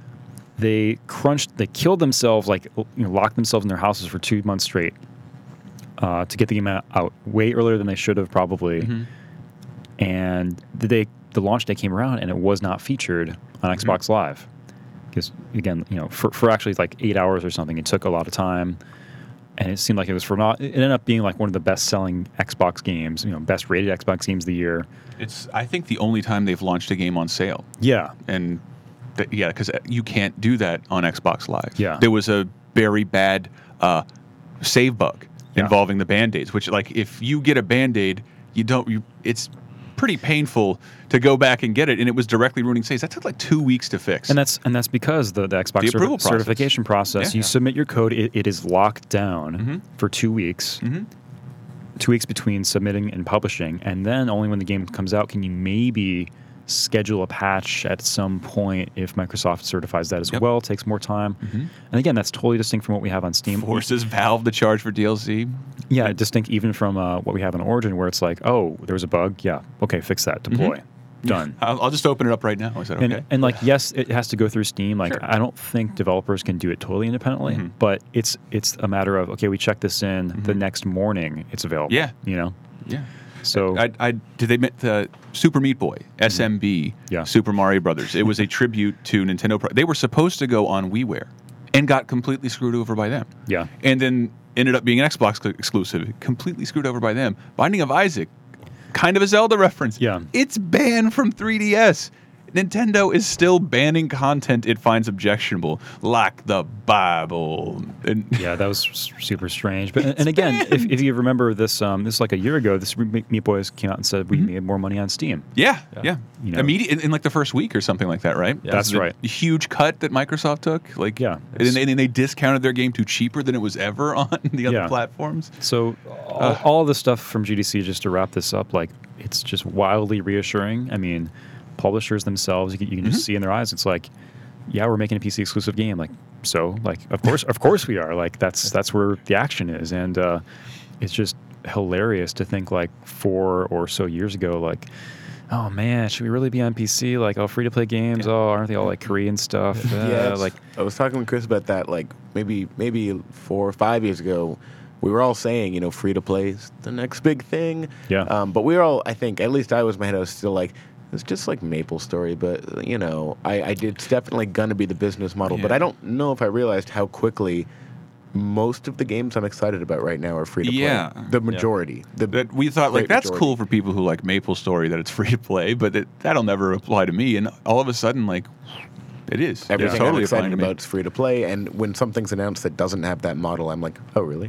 Speaker 1: they crunched, they killed themselves, like you know, locked themselves in their houses for two months straight uh, to get the game out, out way earlier than they should have probably. And the day the launch day came around, and it was not featured on Xbox Live because again, you know, for, for actually like eight hours or something, it took a lot of time. And it seemed like it was for not. It ended up being like one of the best-selling Xbox games, you know, best-rated Xbox games of the year.
Speaker 2: It's I think the only time they've launched a game on sale,
Speaker 1: Yeah,
Speaker 2: and th- yeah, because you can't do that on Xbox Live.
Speaker 1: Yeah.
Speaker 2: there was a very bad uh, save bug
Speaker 1: Yeah.
Speaker 2: involving the Band-Aids, which, like, if you get a Band-Aid, you don't, you, it's pretty painful to go back and get it, and it was directly ruining saves. That took like two weeks to fix.
Speaker 1: And that's and that's because the, the Xbox
Speaker 2: The
Speaker 1: certi-
Speaker 2: approval process.
Speaker 1: certification process,
Speaker 2: Yeah.
Speaker 1: you submit your code, it, it is locked down
Speaker 2: Mhm.
Speaker 1: for two weeks.
Speaker 2: Mhm.
Speaker 1: Two weeks between submitting and publishing, and then only when the game comes out can you maybe schedule a patch at some point if Microsoft certifies that as
Speaker 2: Yep.
Speaker 1: well. It takes more time. And again, that's totally distinct from what we have on Steam.
Speaker 2: Forces Valve to charge for D L C.
Speaker 1: Yeah, distinct even from uh, what we have on Origin, where it's like, oh, there was a bug. Yeah, okay, fix that. Deploy. Done.
Speaker 2: I'll, I'll just open it up right now. Is that okay?
Speaker 1: And, and like, yes, it has to go through Steam. Like,
Speaker 2: Sure.
Speaker 1: I don't think developers can do it totally independently,
Speaker 2: Mhm.
Speaker 1: but it's it's a matter of, okay, we check this in the next morning, it's available.
Speaker 2: Yeah.
Speaker 1: You know?
Speaker 2: yeah.
Speaker 1: So,
Speaker 2: I, I did they met the Super Meat Boy S M B
Speaker 1: Yeah.
Speaker 2: Super Mario Brothers. It was a tribute to Nintendo. Pro- they were supposed to go on WiiWare, and got completely screwed over by them.
Speaker 1: yeah.
Speaker 2: And then ended up being an Xbox cl- exclusive, completely screwed over by them. Binding of Isaac, kind of a Zelda reference.
Speaker 1: Yeah.
Speaker 2: It's banned from three D S. Nintendo is still banning content it finds objectionable, like the Bible. And
Speaker 1: Yeah, that was s- super strange. But and again, if, if you remember this, um, this is like a year ago. This Meat Boys came out and said we made more money on Steam.
Speaker 2: yeah, yeah,
Speaker 1: You know.
Speaker 2: immediate in, in like the first week or something like that, right?
Speaker 3: Yeah.
Speaker 1: That's
Speaker 2: The
Speaker 1: right.
Speaker 2: Huge cut that Microsoft took, like
Speaker 1: Yeah.
Speaker 2: and, then- and then they discounted their game to cheaper than it was ever on the other
Speaker 1: Yeah.
Speaker 2: platforms.
Speaker 1: So all, all the stuff from G D C, just to wrap this up, like it's just wildly reassuring. I mean, publishers themselves, you can, you can just see in their eyes, it's like, yeah, we're making a P C exclusive game. Like, so, like, of course, of course we are. Like, that's that's where the action is, and uh, it's just hilarious to think like four or so years ago, like, oh man, should we really be on P C? Like, oh, free to play games. Oh, aren't they all like Korean stuff? Uh,
Speaker 4: Yeah, it's-
Speaker 1: like,
Speaker 4: I was talking with Chris about that. Like maybe maybe four or five years ago, we were all saying, you know, free to play is the next big thing.
Speaker 1: Yeah.
Speaker 4: Um, but we were all, I think, at least I was in my head. I was still like, it's just like Maple Story, but you know, I, I did. It's definitely gonna be the business model. But
Speaker 2: Yeah.
Speaker 4: I don't know if I realized how quickly most of the games I'm excited about right now are free to play.
Speaker 2: Yeah.
Speaker 4: The majority. The
Speaker 2: That we thought like
Speaker 4: great
Speaker 2: that's
Speaker 4: majority.
Speaker 2: cool for people who like Maple Story that it's free to play, but it, that'll never apply to me. And all of a sudden, like it is.
Speaker 4: Everything
Speaker 2: It's totally
Speaker 4: I'm
Speaker 2: applying
Speaker 4: excited
Speaker 2: to me.
Speaker 4: about is free to play, and when something's announced that doesn't have that model, I'm like, oh really?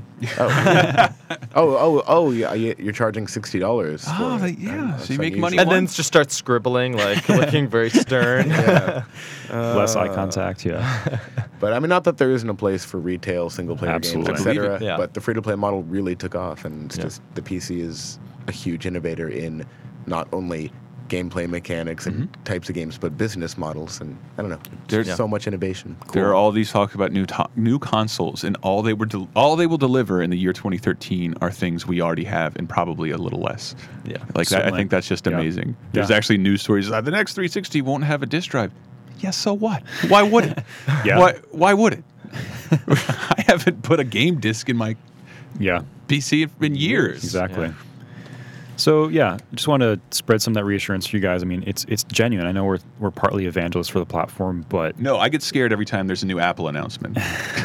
Speaker 4: Oh, oh, oh, oh, yeah, you- you're charging sixty dollars.
Speaker 2: Oh,
Speaker 4: for
Speaker 2: like,
Speaker 4: it.
Speaker 2: yeah,
Speaker 4: That's
Speaker 2: so you make
Speaker 4: unusual.
Speaker 2: money
Speaker 3: And then
Speaker 2: once.
Speaker 3: just starts scribbling, like looking very stern.
Speaker 4: Yeah.
Speaker 1: less eye
Speaker 4: Uh,
Speaker 1: contact. Yeah.
Speaker 4: But I mean, not that there isn't a place for retail single player games,
Speaker 1: Absolutely.
Speaker 4: et
Speaker 2: I believe
Speaker 4: cetera.
Speaker 2: it.
Speaker 3: Yeah.
Speaker 4: But the free to play model really took off, and it's
Speaker 3: Yeah.
Speaker 4: just the P C is a huge innovator in not only gameplay mechanics and types of games, but business models, and I don't know, there's
Speaker 2: There's-
Speaker 4: so much innovation.
Speaker 2: There are all these talks about new to- new consoles, and all they were del- all they will deliver in the year twenty thirteen are things we already have, and probably a little less.
Speaker 3: Yeah.
Speaker 2: Like that, I
Speaker 1: Certainly.
Speaker 2: think that's just
Speaker 1: Yeah.
Speaker 2: amazing. There's
Speaker 1: Yeah.
Speaker 2: actually news stories. Uh, the next three sixty won't have a disk drive. Yes, so what? Why would it?
Speaker 1: Yeah.
Speaker 2: Why? Why would it? I haven't put a game disc in my
Speaker 1: Yeah.
Speaker 2: P C in years.
Speaker 1: Exactly.
Speaker 3: Yeah.
Speaker 1: So yeah, just want to spread some of that reassurance for you guys. I mean, it's it's genuine. I know we're we're partly evangelists for the platform, but
Speaker 2: No, I get scared every time there's a new Apple announcement.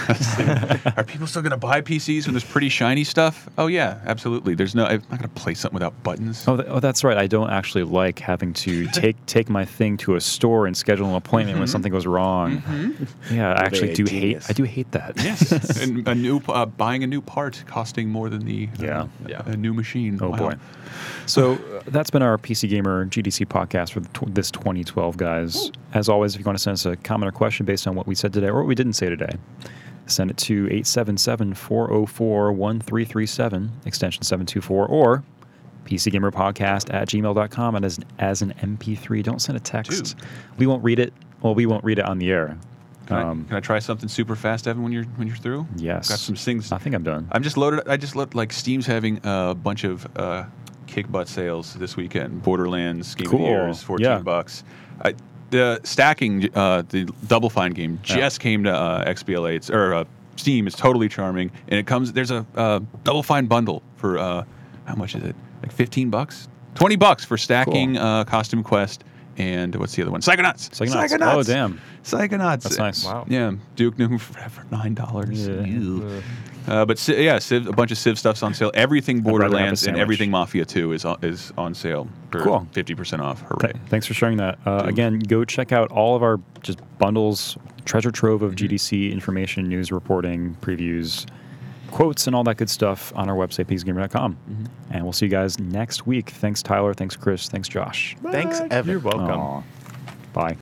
Speaker 2: Are people still going to buy P Cs when there's pretty shiny stuff? Oh yeah, absolutely. There's no. I'm not going to play something without buttons.
Speaker 1: oh, th- oh, that's right. I don't actually like having to take take my thing to a store and schedule an appointment when something goes wrong. Yeah, I actually
Speaker 4: a
Speaker 1: do
Speaker 4: genius.
Speaker 1: hate. I do hate that.
Speaker 2: Yes, and a new uh, buying a new part costing more than the uh,
Speaker 1: Yeah.
Speaker 3: Yeah.
Speaker 2: a new machine.
Speaker 1: Oh
Speaker 2: Wow.
Speaker 1: boy. So uh, that's been our P C Gamer G D C podcast for the tw- this twenty twelve, guys. As always, if you want to send us a comment or question based on what we said today or what we didn't say today, send it to eight seven seven, four oh four, one three three seven, extension seven two four, or pcgamerpodcast at gmail dot com, and as, as an M P three. Don't send a text.
Speaker 2: Dude.
Speaker 1: We won't read it. Well, we won't read it on the air.
Speaker 2: Can,
Speaker 1: Um,
Speaker 2: I, can I try something super fast, Evan? When you're when you're through?
Speaker 1: Yes.
Speaker 2: Got some things.
Speaker 1: I think I'm done.
Speaker 2: I'm just loaded. I just looked like Steam's having a bunch of uh, kick butt sales this weekend. Borderlands Game of
Speaker 1: Cool.
Speaker 2: the Year is fourteen
Speaker 1: Yeah.
Speaker 2: bucks. I, the stacking, uh, the Double Fine game
Speaker 1: Yeah.
Speaker 2: just came to uh, X B L A. It's, or uh, Steam. It's totally charming, and it comes. There's a uh, Double Fine bundle for uh, how much is it? Like fifteen bucks, twenty bucks for stacking
Speaker 1: Cool.
Speaker 2: uh, Costume Quest. And what's the other one? Psychonauts.
Speaker 1: Psychonauts. Oh, damn.
Speaker 2: Psychonauts.
Speaker 1: That's nice.
Speaker 3: Wow.
Speaker 2: Yeah, Duke Nukem for nine dollars.
Speaker 1: Yeah.
Speaker 2: Uh, but Ci- yeah, Civ, a bunch of Civ stuff's on sale. Everything
Speaker 1: rather have a
Speaker 2: Borderlands and
Speaker 1: sandwich.
Speaker 2: everything Mafia two is on, is on sale for
Speaker 1: Cool.
Speaker 2: fifty percent off. Hooray!
Speaker 1: Th- Thanks for sharing that. Uh,
Speaker 2: Dude.
Speaker 1: again, go check out all of our just bundles, treasure trove of G D C information, news reporting, previews. quotes and all that good stuff on our website, piece gamer dot com.
Speaker 2: Mm-hmm.
Speaker 1: And we'll see you guys next week. Thanks, Tyler. Thanks, Chris. Thanks, Josh.
Speaker 4: Thanks, Evan.
Speaker 3: You're welcome.
Speaker 1: Aw. Bye.